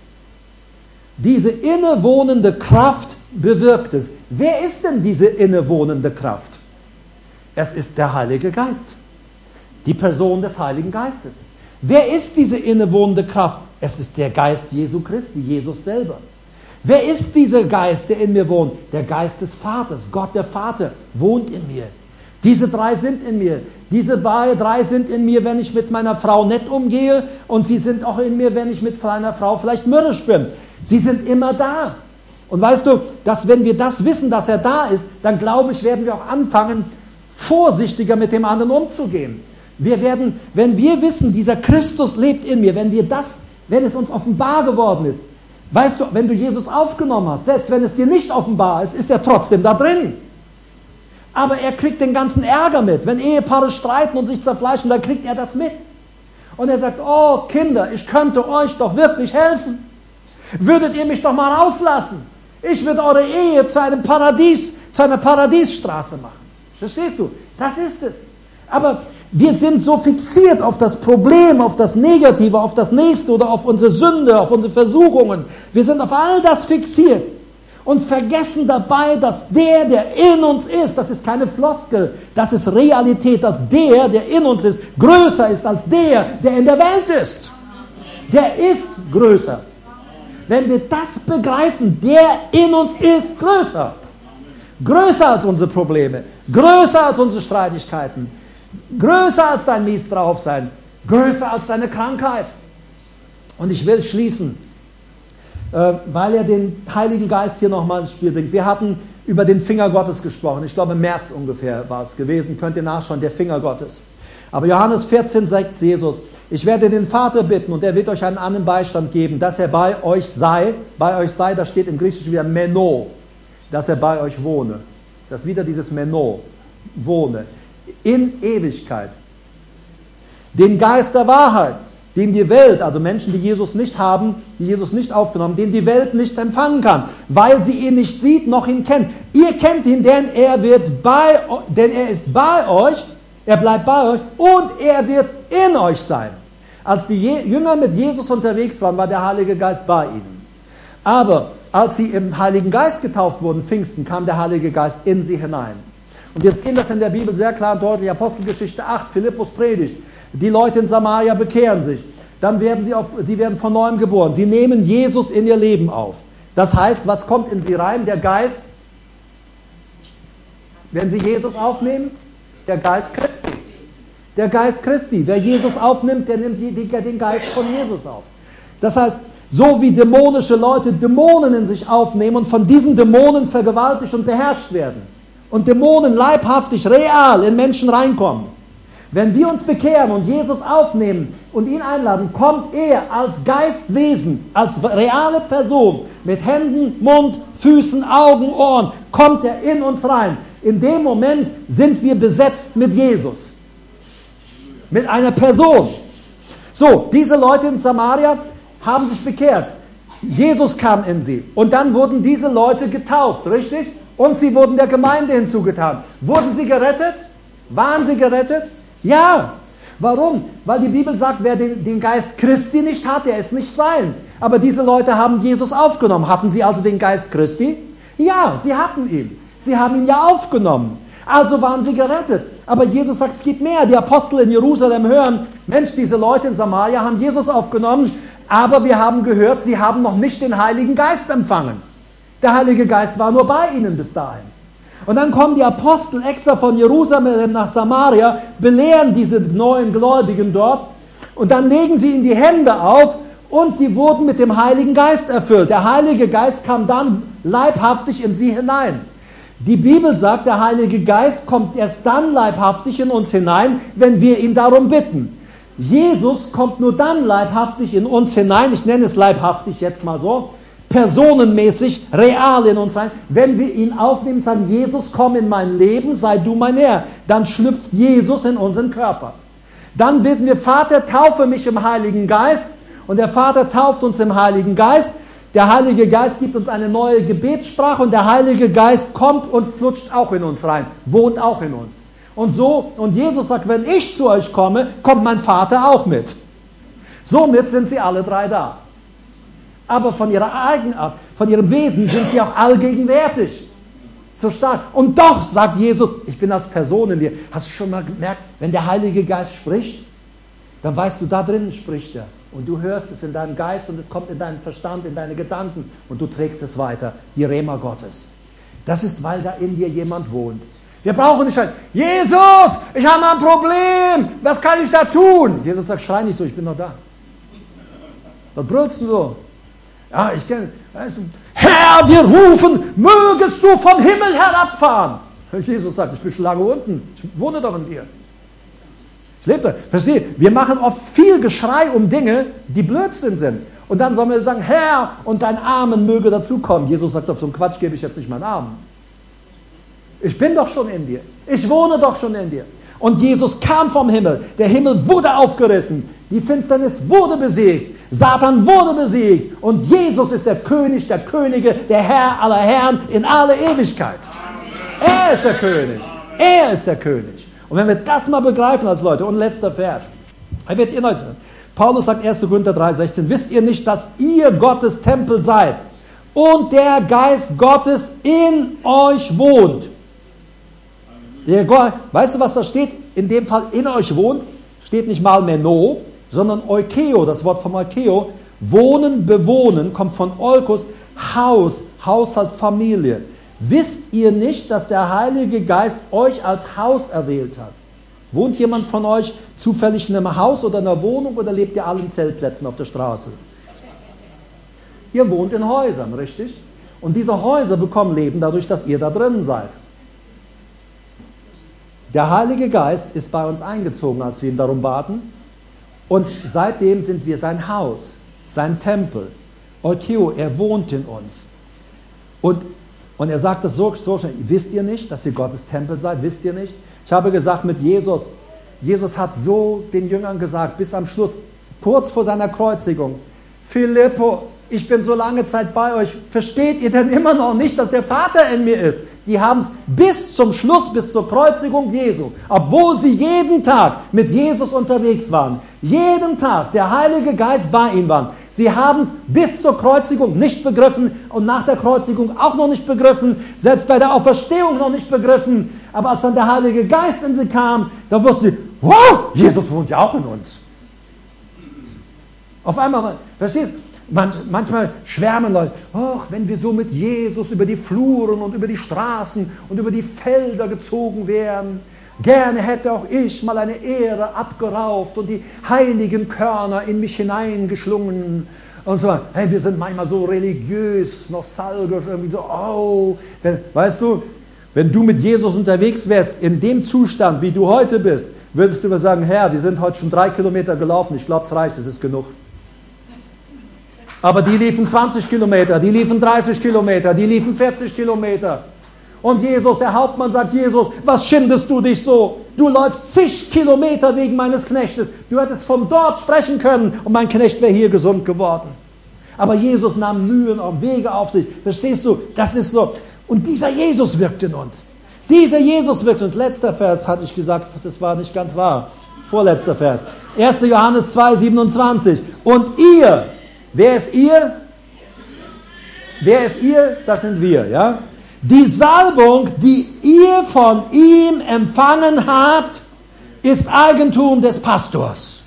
Diese innewohnende Kraft bewirkt es. Wer ist denn diese innewohnende Kraft? Es ist der Heilige Geist, die Person des Heiligen Geistes. Wer ist diese innewohnende Kraft? Es ist der Geist Jesu Christi, Jesus selber. Wer ist dieser Geist, der in mir wohnt? Der Geist des Vaters, Gott der Vater wohnt in mir. Diese drei sind in mir. Diese drei sind in mir, wenn ich mit meiner Frau nett umgehe, und sie sind auch in mir, wenn ich mit meiner Frau vielleicht mürrisch bin. Sie sind immer da. Und weißt du, dass wenn wir das wissen, dass er da ist, dann glaube ich, werden wir auch anfangen, vorsichtiger mit dem anderen umzugehen. Wir werden, wenn wir wissen, dieser Christus lebt in mir, wenn wir das, wenn es uns offenbar geworden ist, weißt du, wenn du Jesus aufgenommen hast, selbst wenn es dir nicht offenbar ist, ist er trotzdem da drin. Aber er kriegt den ganzen Ärger mit. Wenn Ehepaare streiten und sich zerfleischen, dann kriegt er das mit. Und er sagt, oh Kinder, ich könnte euch doch wirklich helfen. Würdet ihr mich doch mal rauslassen? Ich würde eure Ehe zu einem Paradies, zu einer Paradiesstraße machen. Verstehst du? Das ist es. Aber wir sind so fixiert auf das Problem, auf das Negative, auf das Nächste oder auf unsere Sünde, auf unsere Versuchungen. Wir sind auf all das fixiert und vergessen dabei, dass der, der in uns ist, das ist keine Floskel, das ist Realität, dass der, der in uns ist, größer ist als der, der in der Welt ist. Der ist größer. Wenn wir das begreifen, der in uns ist größer. Größer als unsere Probleme, größer als unsere Streitigkeiten, größer als dein Mies drauf sein, größer als deine Krankheit. Und ich will schließen, äh, weil er den Heiligen Geist hier nochmal ins Spiel bringt. Wir hatten über den Finger Gottes gesprochen. Ich glaube, im März ungefähr war es gewesen. Könnt ihr nachschauen, der Finger Gottes. Aber Johannes vierzehn sagt Jesus, ich werde den Vater bitten und er wird euch einen anderen Beistand geben, dass er bei euch sei. Bei euch sei, da steht im Griechischen wieder Meno, dass er bei euch wohne. Das ist wieder dieses Meno, wohne. In Ewigkeit. Den Geist der Wahrheit, den die Welt, also Menschen, die Jesus nicht haben, die Jesus nicht aufgenommen, den die Welt nicht empfangen kann, weil sie ihn nicht sieht, noch ihn kennt. Ihr kennt ihn, denn er wird bei, denn er ist bei euch, er bleibt bei euch und er wird in euch sein. Als die Jünger mit Jesus unterwegs waren, war der Heilige Geist bei ihnen. Aber als sie im Heiligen Geist getauft wurden, Pfingsten, kam der Heilige Geist in sie hinein. Und wir sehen das in der Bibel sehr klar und deutlich. Apostelgeschichte acht, Philippus predigt. Die Leute in Samaria bekehren sich. Dann werden sie, auf, sie werden von neuem geboren. Sie nehmen Jesus in ihr Leben auf. Das heißt, was kommt in sie rein? Der Geist. Wenn sie Jesus aufnehmen, der Geist Christi. Der Geist Christi. Wer Jesus aufnimmt, der nimmt die, die, den Geist von Jesus auf. Das heißt, so wie dämonische Leute Dämonen in sich aufnehmen und von diesen Dämonen vergewaltigt und beherrscht werden und Dämonen leibhaftig, real in Menschen reinkommen. Wenn wir uns bekehren und Jesus aufnehmen und ihn einladen, kommt er als Geistwesen, als reale Person mit Händen, Mund, Füßen, Augen, Ohren, kommt er in uns rein. In dem Moment sind wir besetzt mit Jesus. Mit einer Person. So, diese Leute in Samaria haben sich bekehrt. Jesus kam in sie. Und dann wurden diese Leute getauft, richtig? Und sie wurden der Gemeinde hinzugetan. Wurden sie gerettet? Waren sie gerettet? Ja. Warum? Weil die Bibel sagt, wer den, den Geist Christi nicht hat, der ist nicht sein. Aber diese Leute haben Jesus aufgenommen. Hatten sie also den Geist Christi? Ja, sie hatten ihn. Sie haben ihn ja aufgenommen. Also waren sie gerettet. Aber Jesus sagt, es gibt mehr. Die Apostel in Jerusalem hören, Mensch, diese Leute in Samaria haben Jesus aufgenommen, aber wir haben gehört, sie haben noch nicht den Heiligen Geist empfangen. Der Heilige Geist war nur bei ihnen bis dahin. Und dann kommen die Apostel extra von Jerusalem nach Samaria, belehren diese neuen Gläubigen dort und dann legen sie ihnen die Hände auf und sie wurden mit dem Heiligen Geist erfüllt. Der Heilige Geist kam dann leibhaftig in sie hinein. Die Bibel sagt, der Heilige Geist kommt erst dann leibhaftig in uns hinein, wenn wir ihn darum bitten. Jesus kommt nur dann leibhaftig in uns hinein, ich nenne es leibhaftig jetzt mal so, personenmäßig, real in uns rein, wenn wir ihn aufnehmen, sagen, Jesus, komm in mein Leben, sei du mein Herr. Dann schlüpft Jesus in unseren Körper. Dann bitten wir, Vater, taufe mich im Heiligen Geist, und der Vater tauft uns im Heiligen Geist. Der Heilige Geist gibt uns eine neue Gebetssprache und der Heilige Geist kommt und flutscht auch in uns rein, wohnt auch in uns. Und so, und Jesus sagt, wenn ich zu euch komme, kommt mein Vater auch mit. Somit sind sie alle drei da. Aber von ihrer Eigenart, von ihrem Wesen sind sie auch allgegenwärtig. So stark. Und doch sagt Jesus, ich bin als Person in dir. Hast du schon mal gemerkt, wenn der Heilige Geist spricht, dann weißt du, da drinnen spricht er. Und du hörst es in deinem Geist und es kommt in deinen Verstand, in deine Gedanken und du trägst es weiter. Die Rema Gottes. Das ist, weil da in dir jemand wohnt. Wir brauchen nicht halt, Jesus, ich habe ein Problem, was kann ich da tun? Jesus sagt, schrei nicht so, ich bin noch da. Was brüllst du so? Ja, ich kenne, Herr, wir rufen, mögest du vom Himmel herabfahren. Jesus sagt, ich bin schon lange unten, ich wohne doch in dir. Ich lebe da. Verstehe, wir machen oft viel Geschrei um Dinge, die Blödsinn sind. Und dann sollen wir sagen, Herr, und dein Armen möge dazukommen. Jesus sagt, auf so einen Quatsch gebe ich jetzt nicht meinen Armen. Ich bin doch schon in dir. Ich wohne doch schon in dir. Und Jesus kam vom Himmel. Der Himmel wurde aufgerissen. Die Finsternis wurde besiegt. Satan wurde besiegt. Und Jesus ist der König der Könige, der Herr aller Herren in alle Ewigkeit. Er ist der König. Er ist der König. Und wenn wir das mal begreifen als Leute, und letzter Vers. Er wird ihr Paulus sagt erster Korinther drei sechzehn, wisst ihr nicht, dass ihr Gottes Tempel seid und der Geist Gottes in euch wohnt? Der, weißt du, was da steht? In dem Fall in euch wohnt, steht nicht mal Meno, sondern Eukeo, das Wort von Eukeo, wohnen, bewohnen, kommt von Eukos, Haus, Haushalt, Familie. Wisst ihr nicht, dass der Heilige Geist euch als Haus erwählt hat? Wohnt jemand von euch zufällig in einem Haus oder in einer Wohnung oder lebt ihr alle in Zeltplätzen auf der Straße? Ihr wohnt in Häusern, richtig? Und diese Häuser bekommen Leben dadurch, dass ihr da drin seid. Der Heilige Geist ist bei uns eingezogen, als wir ihn darum baten. Und seitdem sind wir sein Haus, sein Tempel. Eukeo, er wohnt in uns. Und, und er sagt das so, so schnell, wisst ihr nicht, dass ihr Gottes Tempel seid? Wisst ihr nicht? Ich habe gesagt mit Jesus, Jesus hat so den Jüngern gesagt, bis am Schluss, kurz vor seiner Kreuzigung, Philippus, ich bin so lange Zeit bei euch, versteht ihr denn immer noch nicht, dass der Vater in mir ist? Die haben es bis zum Schluss, bis zur Kreuzigung Jesu, obwohl sie jeden Tag mit Jesus unterwegs waren, jeden Tag der Heilige Geist bei ihnen war. Sie haben es bis zur Kreuzigung nicht begriffen und nach der Kreuzigung auch noch nicht begriffen, selbst bei der Auferstehung noch nicht begriffen. Aber als dann der Heilige Geist in sie kam, da wussten sie, wow, Jesus wohnt ja auch in uns. Auf einmal, verstehst du? Manchmal schwärmen Leute, oh, wenn wir so mit Jesus über die Fluren und über die Straßen und über die Felder gezogen wären, gerne hätte auch ich mal eine Ehre abgerauft und die heiligen Körner in mich hineingeschlungen und so. Hey, wir sind manchmal so religiös, nostalgisch, irgendwie so, oh, wenn, weißt du, wenn du mit Jesus unterwegs wärst, in dem Zustand, wie du heute bist, würdest du mir sagen, Herr, wir sind heute schon drei Kilometer gelaufen, ich glaube, es reicht, es ist genug. Aber die liefen zwanzig Kilometer, die liefen dreißig Kilometer, die liefen vierzig Kilometer. Und Jesus, der Hauptmann, sagt, Jesus, was schindest du dich so? Du läufst zig Kilometer wegen meines Knechtes. Du hättest vom Dort sprechen können und mein Knecht wäre hier gesund geworden. Aber Jesus nahm Mühen und Wege auf sich. Verstehst du? Das ist so. Und dieser Jesus wirkt in uns. Dieser Jesus wirkt in uns. Letzter Vers hatte ich gesagt, das war nicht ganz wahr. Vorletzter Vers. erster Johannes zwei, siebenundzwanzig. Und ihr, wer ist ihr? Wer ist ihr? Das sind wir, ja? Die Salbung, die ihr von ihm empfangen habt, ist Eigentum des Pastors.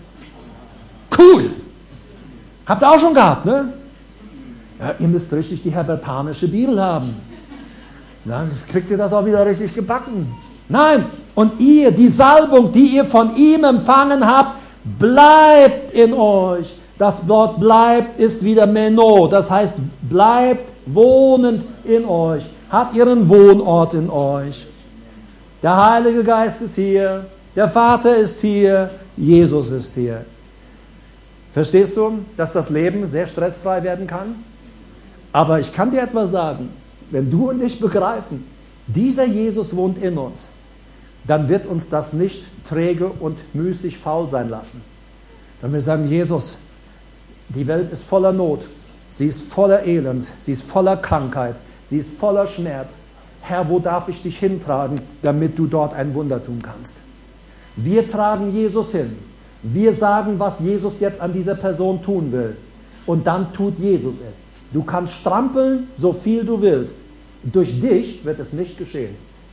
Cool. Habt ihr auch schon gehabt, ne? Ja, ihr müsst richtig die herbertanische Bibel haben. Dann kriegt ihr das auch wieder richtig gebacken. Nein, und ihr, die Salbung, die ihr von ihm empfangen habt, bleibt in euch. Das Wort bleibt ist wieder Meno, das heißt bleibt wohnend in euch, hat ihren Wohnort in euch. Der Heilige Geist ist hier, der Vater ist hier, Jesus ist hier. Verstehst du, dass das Leben sehr stressfrei werden kann? Aber ich kann dir etwas sagen, wenn du und ich begreifen, dieser Jesus wohnt in uns, dann wird uns das nicht träge und müßig faul sein lassen. Wenn wir sagen, Jesus, die Welt ist voller Not, sie ist voller Elend, sie ist voller Krankheit, sie ist voller Schmerz. Herr, wo darf ich dich hintragen, damit du dort ein Wunder tun kannst? Wir tragen Jesus hin. Wir sagen, was Jesus jetzt an dieser Person tun will. Und dann tut Jesus es. Du kannst strampeln, so viel du willst. Durch dich wird es nicht geschehen.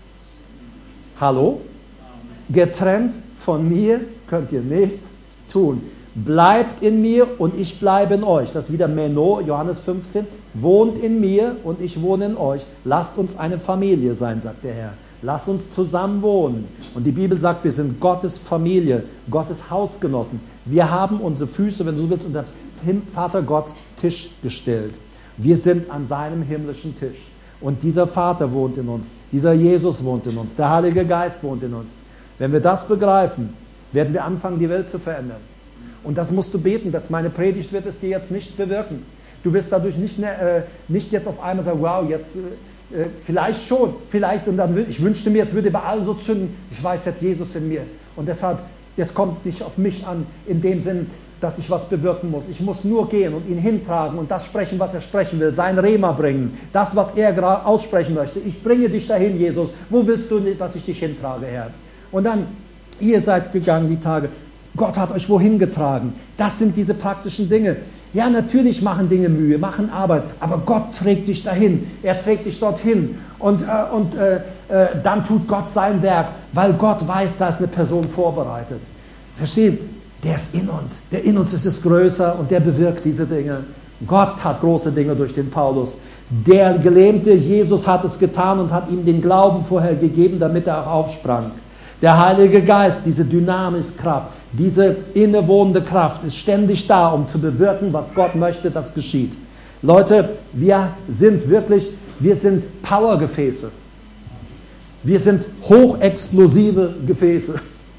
Hallo? Getrennt von mir könnt ihr nichts tun. Bleibt in mir und ich bleibe in euch. Das ist wieder Meno, Johannes fünfzehn. Wohnt in mir und ich wohne in euch. Lasst uns eine Familie sein, sagt der Herr. Lasst uns zusammen wohnen. Und die Bibel sagt, wir sind Gottes Familie, Gottes Hausgenossen. Wir haben unsere Füße, wenn du so willst, unter Vater Gottes Tisch gestellt. Wir sind an seinem himmlischen Tisch. Und dieser Vater wohnt in uns. Dieser Jesus wohnt in uns. Der Heilige Geist wohnt in uns. Wenn wir das begreifen, werden wir anfangen, die Welt zu verändern. Und das musst du beten, dass meine Predigt wird es dir jetzt nicht bewirken. Du wirst dadurch nicht, äh, nicht jetzt auf einmal sagen, wow, jetzt äh, vielleicht schon, vielleicht, und dann ich wünschte mir, es würde bei allen so zünden, ich weiß jetzt Jesus in mir. Und deshalb, es kommt nicht auf mich an, in dem Sinn, dass ich was bewirken muss. Ich muss nur gehen und ihn hintragen und das sprechen, was er sprechen will, sein Rema bringen, das, was er gerade aussprechen möchte. Ich bringe dich dahin, Jesus. Wo willst du, dass ich dich hintrage, Herr? Und dann, ihr seid gegangen die Tage, Gott hat euch wohin getragen. Das sind diese praktischen Dinge. Ja, natürlich machen Dinge Mühe, machen Arbeit, aber Gott trägt dich dahin. Er trägt dich dorthin. Und, äh, und äh, äh, dann tut Gott sein Werk, weil Gott weiß, da ist eine Person vorbereitet. Versteht? Der ist in uns. Der in uns ist es größer und der bewirkt diese Dinge. Gott hat große Dinge durch den Paulus. Der gelähmte Jesus hat es getan und hat ihm den Glauben vorher gegeben, damit er auch aufsprang. Der Heilige Geist, diese dynamische Kraft, diese innewohnende Kraft ist ständig da, um zu bewirken, was Gott möchte, das geschieht. Leute, wir sind wirklich, wir sind Powergefäße. Wir sind hochexplosive Gefäße.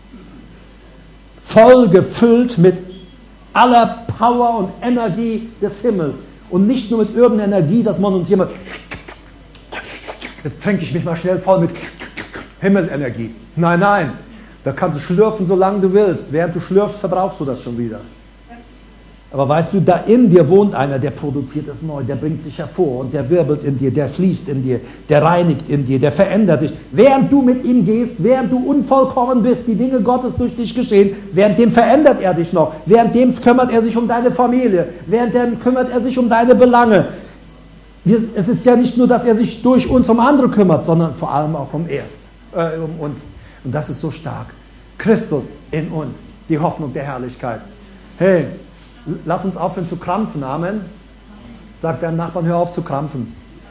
Voll gefüllt mit aller Power und Energie des Himmels. Und nicht nur mit irgendeiner Energie, dass man uns jemand, jetzt trinke ich mich mal schnell voll mit Himmelenergie. Nein, nein. Da kannst du schlürfen, solange du willst. Während du schlürfst, verbrauchst du das schon wieder. Aber weißt du, da in dir wohnt einer, der produziert es neu, der bringt sich hervor und der wirbelt in dir, der fließt in dir, der reinigt in dir, der verändert dich. Während du mit ihm gehst, während du unvollkommen bist, die Dinge Gottes durch dich geschehen, währenddem verändert er dich noch, währenddem kümmert er sich um deine Familie, währenddem kümmert er sich um deine Belange. Es ist ja nicht nur, dass er sich durch uns um andere kümmert, sondern vor allem auch um, erst, äh, um uns. Und das ist so stark. Christus in uns, die Hoffnung der Herrlichkeit. Hey, lass uns aufhören zu krampfen, Amen. Sag deinem Nachbarn, hör auf zu krampfen.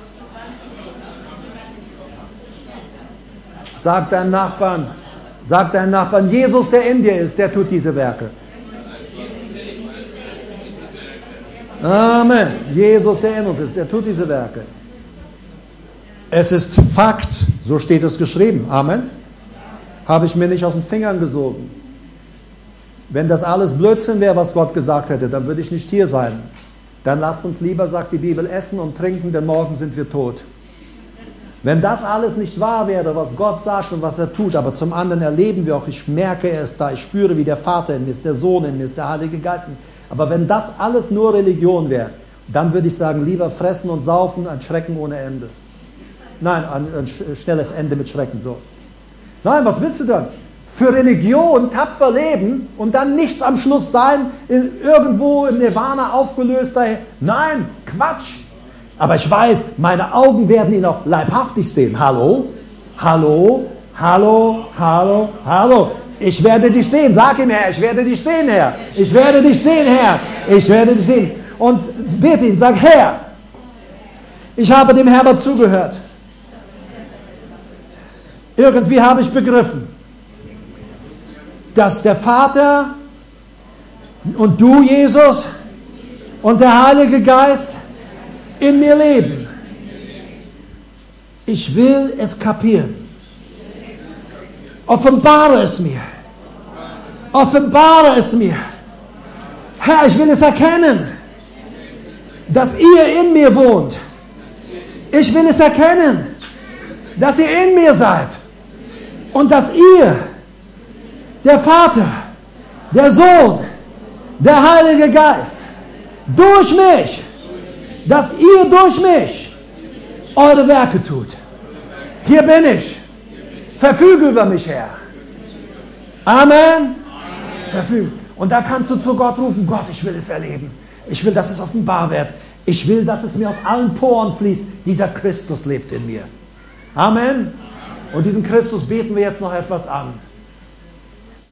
Sag deinem Nachbarn, sag deinem Nachbarn, Jesus, der in dir ist, der tut diese Werke. Amen. Jesus, der in uns ist, der tut diese Werke. Es ist Fakt, so steht es geschrieben. Amen. Habe ich mir nicht aus den Fingern gesogen. Wenn das alles Blödsinn wäre, was Gott gesagt hätte, dann würde ich nicht hier sein. Dann lasst uns lieber, sagt die Bibel, essen und trinken, denn morgen sind wir tot. Wenn das alles nicht wahr wäre, was Gott sagt und was er tut, aber zum anderen erleben wir auch, ich merke es da, ich spüre, wie der Vater in mir ist, der Sohn in mir ist, der Heilige Geist. Aber wenn das alles nur Religion wäre, dann würde ich sagen, lieber fressen und saufen, ein Schrecken ohne Ende. Nein, ein, ein schnelles Ende mit Schrecken. So. Nein, was willst du dann? Für Religion tapfer leben und dann nichts am Schluss sein, in, irgendwo im Nirvana aufgelöst. Nein, Quatsch. Aber ich weiß, meine Augen werden ihn auch leibhaftig sehen. Hallo? Hallo? Hallo? Hallo? Hallo? Ich werde dich sehen. Sag ihm, Herr, ich werde dich sehen, Herr. Ich werde dich sehen, Herr. Ich werde dich sehen. Und bitte ihn, sag, Herr, ich habe dem Herbert zugehört. Irgendwie habe ich begriffen, dass der Vater und du, Jesus, und der Heilige Geist in mir leben. Ich will es kapieren. Offenbare es mir. Offenbare es mir. Herr, ich will es erkennen, dass ihr in mir wohnt. Ich will es erkennen, dass ihr in mir seid. Und dass ihr, der Vater, der Sohn, der Heilige Geist, durch mich, dass ihr durch mich eure Werke tut. Hier bin ich. Verfüge über mich, Herr. Amen. Verfüge. Und da kannst du zu Gott rufen, Gott, ich will es erleben. Ich will, dass es offenbar wird. Ich will, dass es mir aus allen Poren fließt. Dieser Christus lebt in mir. Amen. Und diesen Christus beten wir jetzt noch etwas an.